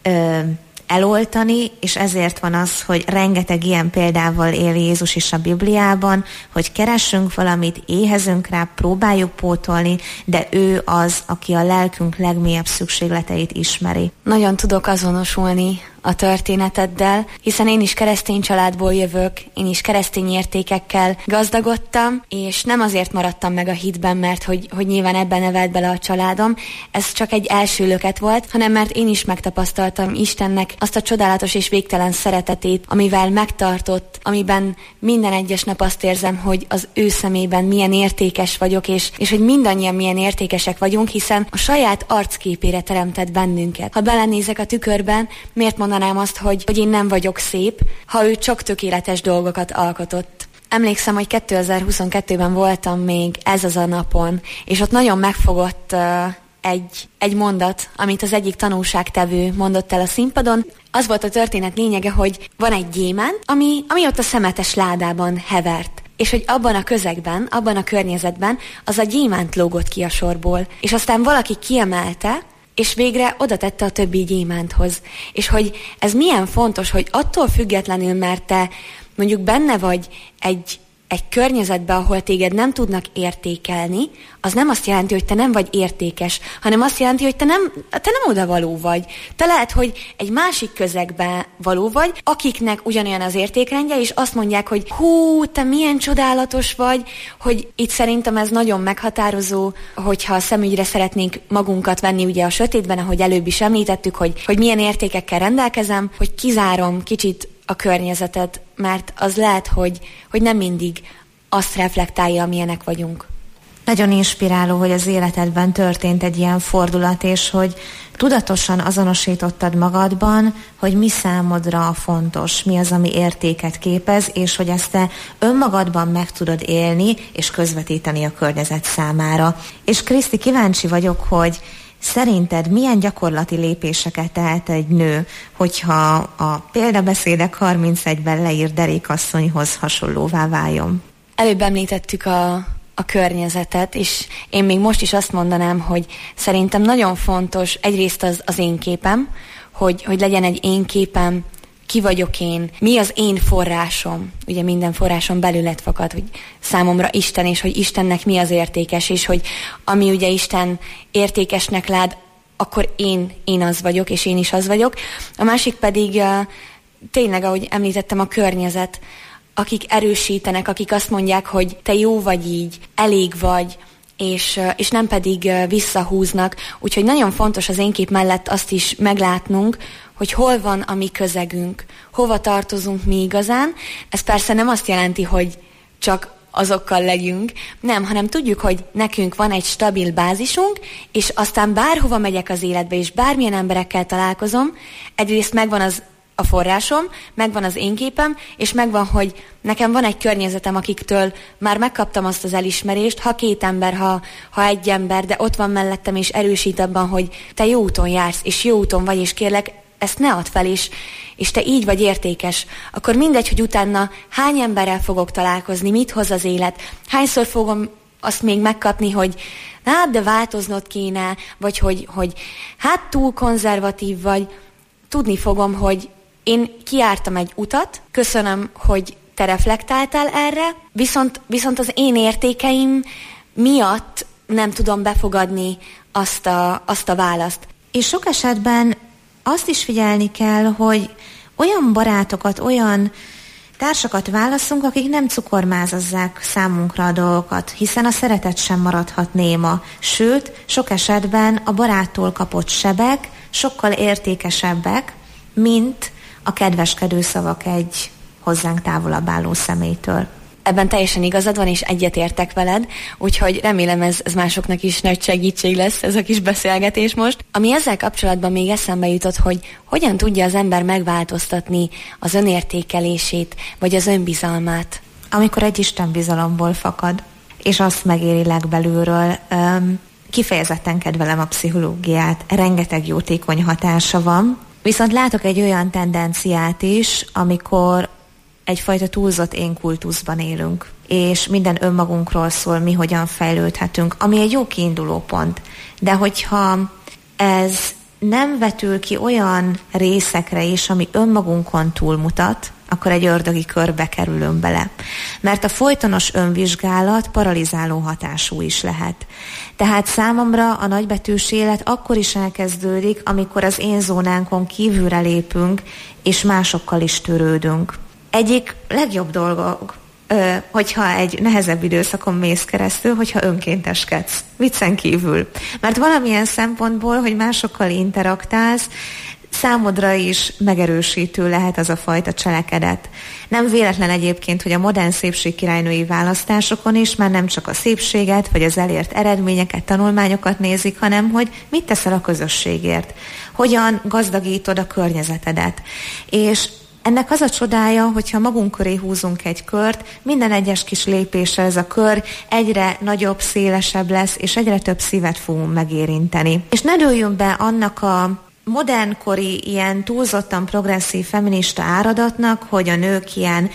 [SPEAKER 5] eloltani, és ezért van az, hogy rengeteg ilyen példával él Jézus is a Bibliában, hogy keressünk valamit, éhezünk rá, próbáljuk pótolni, de ő az, aki a lelkünk legmélyebb szükségleteit ismeri.
[SPEAKER 12] Nagyon tudok azonosulni a történeteddel, hiszen én is keresztény családból jövök, én is keresztény értékekkel gazdagodtam, és nem azért maradtam meg a hitben, mert hogy nyilván ebben nevelt bele a családom, ez csak egy első löket volt, hanem mert én is megtapasztaltam Istennek azt a csodálatos és végtelen szeretetét, amivel megtartott, amiben minden egyes nap azt érzem, hogy az ő szemében milyen értékes vagyok, és hogy mindannyian milyen értékesek vagyunk, hiszen a saját arcképére teremtett bennünket. Ha belenézek a tükörben, miért mondanám azt, hogy én nem vagyok szép, ha ő csak tökéletes dolgokat alkotott. Emlékszem, hogy 2022-ben voltam még ez az a napon, és ott nagyon megfogott egy mondat, amit az egyik tanúságtevő mondott el a színpadon. Az volt a történet lényege, hogy van egy gyémánt, ami ott a szemetes ládában hevert. És hogy abban a közegben, abban a környezetben az a gyémánt lógott ki a sorból. És aztán valaki kiemelte, és végre oda tette a többi gyémánthoz. És hogy ez milyen fontos, hogy attól függetlenül, mert te mondjuk benne vagy egy környezetben, ahol téged nem tudnak értékelni, az nem azt jelenti, hogy te nem vagy értékes, hanem azt jelenti, hogy te nem odavaló vagy. Te lehet, hogy egy másik közegben való vagy, akiknek ugyanolyan az értékrendje, és azt mondják, hogy hú, te milyen csodálatos vagy, hogy itt szerintem ez nagyon meghatározó, hogyha a szemügyre szeretnénk magunkat venni ugye a sötétben, ahogy előbb is említettük, hogy milyen értékekkel rendelkezem, hogy kizárom kicsit a környezetet, mert az lehet, hogy nem mindig azt reflektálja, amilyenek vagyunk.
[SPEAKER 13] Nagyon inspiráló, hogy az életedben történt egy ilyen fordulat, és hogy tudatosan azonosítottad magadban, hogy mi számodra fontos, mi az, ami értéket képez, és hogy ezt te önmagadban meg tudod élni, és közvetíteni a környezet számára. És Kriszti, kíváncsi vagyok, hogy szerinted milyen gyakorlati lépéseket tehet egy nő, hogyha a példabeszédek 31-ben leírt derékasszonyhoz hasonlóvá váljon?
[SPEAKER 12] Előbb említettük a környezetet, és én még most is azt mondanám, hogy szerintem nagyon fontos egyrészt az én képem, hogy legyen egy én képem, ki vagyok én, mi az én forrásom, ugye minden forrásom belőled fakad, hogy számomra Isten, és hogy Istennek mi az értékes, és hogy ami ugye Isten értékesnek lát, akkor én az vagyok, és én is az vagyok. A másik pedig tényleg, ahogy említettem, a környezet, akik erősítenek, akik azt mondják, hogy te jó vagy így, elég vagy, és nem pedig visszahúznak. Úgyhogy nagyon fontos az én kép mellett azt is meglátnunk, hogy hol van a mi közegünk, hova tartozunk mi igazán. Ez persze nem azt jelenti, hogy csak azokkal legyünk, nem, hanem tudjuk, hogy nekünk van egy stabil bázisunk, és aztán bárhova megyek az életbe, és bármilyen emberekkel találkozom, egyrészt megvan a forrásom, megvan az én képem, és megvan, hogy nekem van egy környezetem, akiktől már megkaptam azt az elismerést, ha 2 ember, ha 1 ember, de ott van mellettem, és erősít abban, hogy te jó úton jársz, és jó úton vagy, és kérlek, ezt ne add fel, és te így vagy értékes, akkor mindegy, hogy utána hány emberrel fogok találkozni, mit hoz az élet, hányszor fogom azt még megkapni, hogy hát, de változnod kéne, vagy hogy hát túl konzervatív vagy, tudni fogom, hogy én kijártam egy utat, köszönöm, hogy te reflektáltál erre, viszont az én értékeim miatt nem tudom befogadni azt a választ.
[SPEAKER 13] És sok esetben azt is figyelni kell, hogy olyan barátokat, olyan társakat válaszunk, akik nem cukormázozzák számunkra a dolgokat, hiszen a szeretet sem maradhat néma. Sőt, sok esetben a baráttól kapott sebek sokkal értékesebbek, mint a kedveskedő szavak egy hozzánk távolabb álló személytől.
[SPEAKER 12] Ebben teljesen igazad van, és egyetértek veled, úgyhogy remélem ez másoknak is nagy segítség lesz ez a kis beszélgetés most. Ami ezzel kapcsolatban még eszembe jutott, hogy hogyan tudja az ember megváltoztatni az önértékelését, vagy az önbizalmát.
[SPEAKER 13] Amikor egy istenbizalomból fakad, és azt megéli legbelülről, kifejezetten kedvelem a pszichológiát, rengeteg jótékony hatása van, viszont látok egy olyan tendenciát is, amikor egyfajta túlzott én-kultuszban élünk, és minden önmagunkról szól, mi hogyan fejlődhetünk, ami egy jó kiinduló pont. De hogyha ez nem vetül ki olyan részekre is, ami önmagunkon túlmutat, akkor egy ördögi körbe kerülünk bele. Mert a folytonos önvizsgálat paralizáló hatású is lehet. Tehát számomra a nagybetűs élet akkor is elkezdődik, amikor az én zónánkon kívülre lépünk, és másokkal is törődünk. Egyik legjobb dolgok, hogyha egy nehezebb időszakon mész keresztül, hogyha önkénteskedsz, viccen kívül. Mert valamilyen szempontból, hogy másokkal interaktálsz, számodra is megerősítő lehet az a fajta cselekedet. Nem véletlen egyébként, hogy a modern szépségkirálynői választásokon is már nem csak a szépséget, vagy az elért eredményeket, tanulmányokat nézik, hanem hogy mit teszel a közösségért, hogyan gazdagítod a környezetedet. És ennek az a csodája, hogyha magunk köré húzunk egy kört, minden egyes kis lépéssel ez a kör egyre nagyobb, szélesebb lesz, és egyre több szívet fogunk megérinteni. És ne dőljünk be annak a modernkori, ilyen túlzottan progresszív feminista áradatnak, hogy a nők ilyen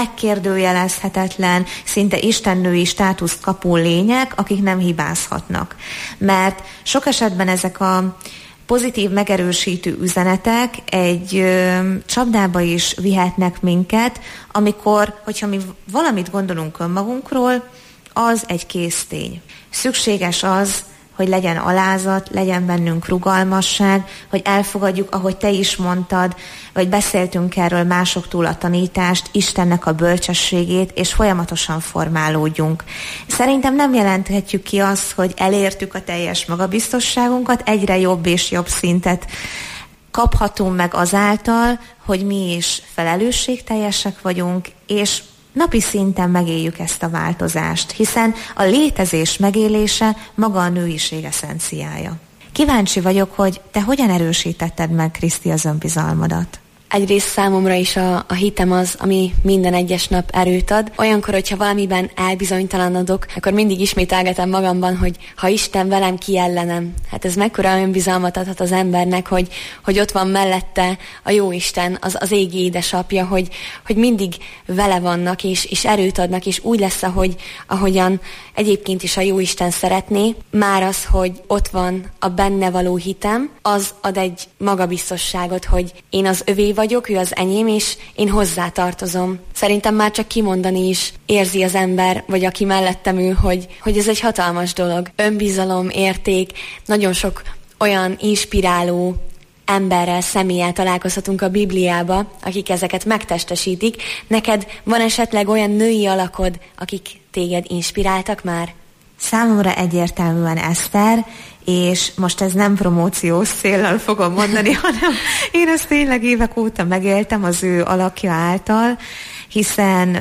[SPEAKER 13] megkérdőjelezhetetlen, szinte istennői státuszt kapó lények, akik nem hibázhatnak. Mert sok esetben ezek a pozitív, megerősítő üzenetek egy csapdába is vihetnek minket, amikor, hogyha mi valamit gondolunk önmagunkról, az egy késztény. Szükséges az, hogy legyen alázat, legyen bennünk rugalmasság, hogy elfogadjuk, ahogy te is mondtad, vagy beszéltünk erről másoktól a tanítást, Istennek a bölcsességét, és folyamatosan formálódjunk. Szerintem nem jelenthetjük ki azt, hogy elértük a teljes magabiztosságunkat, egyre jobb és jobb szintet kaphatunk meg azáltal, hogy mi is felelősségteljesek vagyunk, és napi szinten megéljük ezt a változást, hiszen a létezés megélése maga a nőiség eszenciája. Kíváncsi vagyok, hogy te hogyan erősítetted meg, Kriszti, az önbizalmadat?
[SPEAKER 12] Egyrészt számomra is a hitem az, ami minden egyes nap erőt ad. Olyankor, hogyha valamiben elbizonytalanodok, akkor mindig ismételgetem magamban, hogy ha Isten velem, ki ellenem. Hát ez mekkora önbizalmat adhat az embernek, hogy ott van mellette a Jóisten, az égi édesapja, hogy mindig vele vannak, és erőt adnak, és úgy lesz, ahogyan egyébként is a Jóisten szeretné. Már az, hogy ott van a benne való hitem, az ad egy magabiztosságot, hogy én az övé vagyok, ő az enyém, és én hozzá tartozom. Szerintem már csak kimondani is érzi az ember, vagy aki mellettem ül, hogy ez egy hatalmas dolog. Önbizalom, érték, nagyon sok olyan inspiráló emberrel, személlyel találkozhatunk a Bibliába, akik ezeket megtestesítik. Neked van esetleg olyan női alakod, akik téged inspiráltak már?
[SPEAKER 13] Számomra egyértelműen Eszter, és most ez nem promóciós céllal fogom mondani, hanem én ezt tényleg évek óta megéltem az ő alakja által, hiszen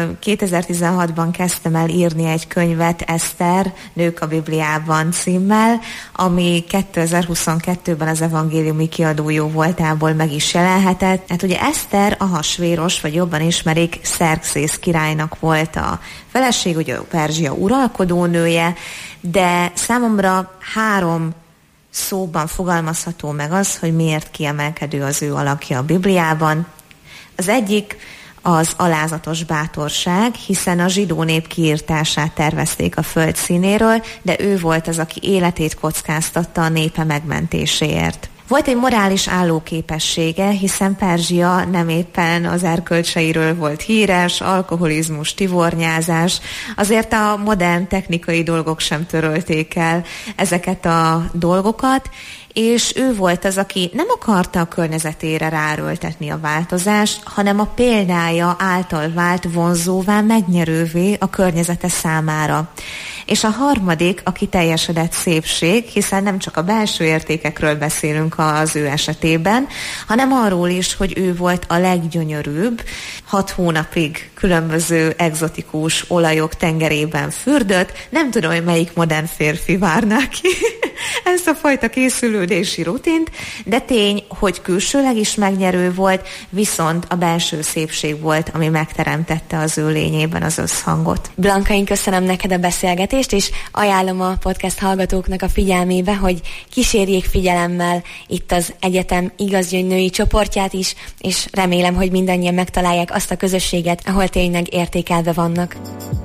[SPEAKER 13] 2016-ban kezdtem el írni egy könyvet, Eszter, Nők a Bibliában címmel, ami 2022-ben az evangéliumi kiadójó voltából meg is jelenhetett. Hát ugye Eszter a hasvéros, vagy jobban ismerik, Szerxész királynak volt a feleség, ugye Perzsia uralkodónője, de számomra 3 szóban fogalmazható meg az, hogy miért kiemelkedő az ő alakja a Bibliában. Az egyik az alázatos bátorság, hiszen a zsidó nép kiirtását tervezték a föld színéről, de ő volt az, aki életét kockáztatta a népe megmentéséért. Volt egy morális állóképessége, hiszen Perzsia nem éppen az erkölcseiről volt híres, alkoholizmus, tivornyázás, azért a modern technikai dolgok sem törölték el ezeket a dolgokat, és ő volt az, aki nem akarta a környezetére ráerőltetni a változást, hanem a példája által vált vonzóvá, megnyerővé a környezete számára. És a harmadik a kiteljesedett szépség, hiszen nem csak a belső értékekről beszélünk az ő esetében, hanem arról is, hogy ő volt a leggyönyörűbb, 6 hónapig különböző egzotikus olajok tengerében fürdött. Nem tudom, hogy melyik modern férfi várná ki ezt a fajta készülődési rutint, de tény, hogy külsőleg is megnyerő volt, viszont a belső szépség volt, ami megteremtette az ő lényében az összhangot.
[SPEAKER 12] Blanka, én köszönöm neked a beszélgetést, és ajánlom a podcast hallgatóknak a figyelmébe, hogy kísérjék figyelemmel itt az egyetem igazgyöngyői csoportját is, és remélem, hogy mindannyian megtalálják azt a közösséget, ahol tényleg értékelve vannak.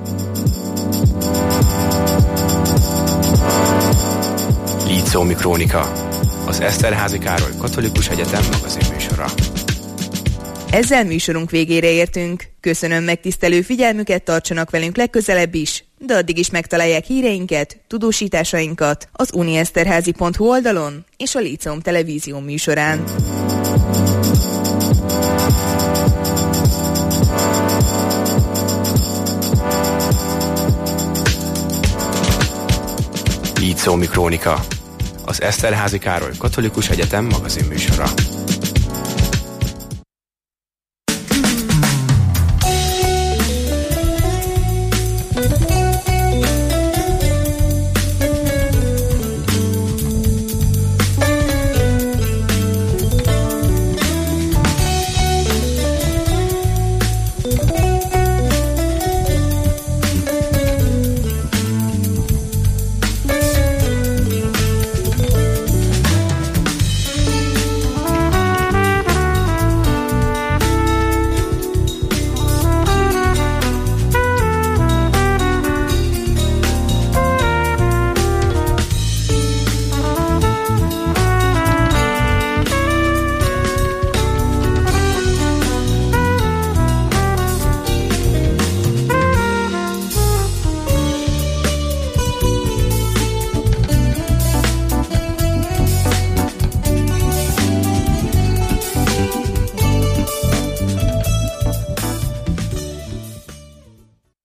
[SPEAKER 10] Líceumi Krónika, az Eszterházy Károly Katolikus Egyetem magazinműsora.
[SPEAKER 11] Ezzel műsorunk végére értünk. Köszönöm megtisztelő figyelmüket, tartsanak velünk legközelebb is, de addig is megtalálják híreinket, tudósításainkat az unieszterházi.hu oldalon és a Líceum televízió műsorán.
[SPEAKER 10] Líceumi Krónika, az Eszterházi Károly Katolikus Egyetem magazinműsora.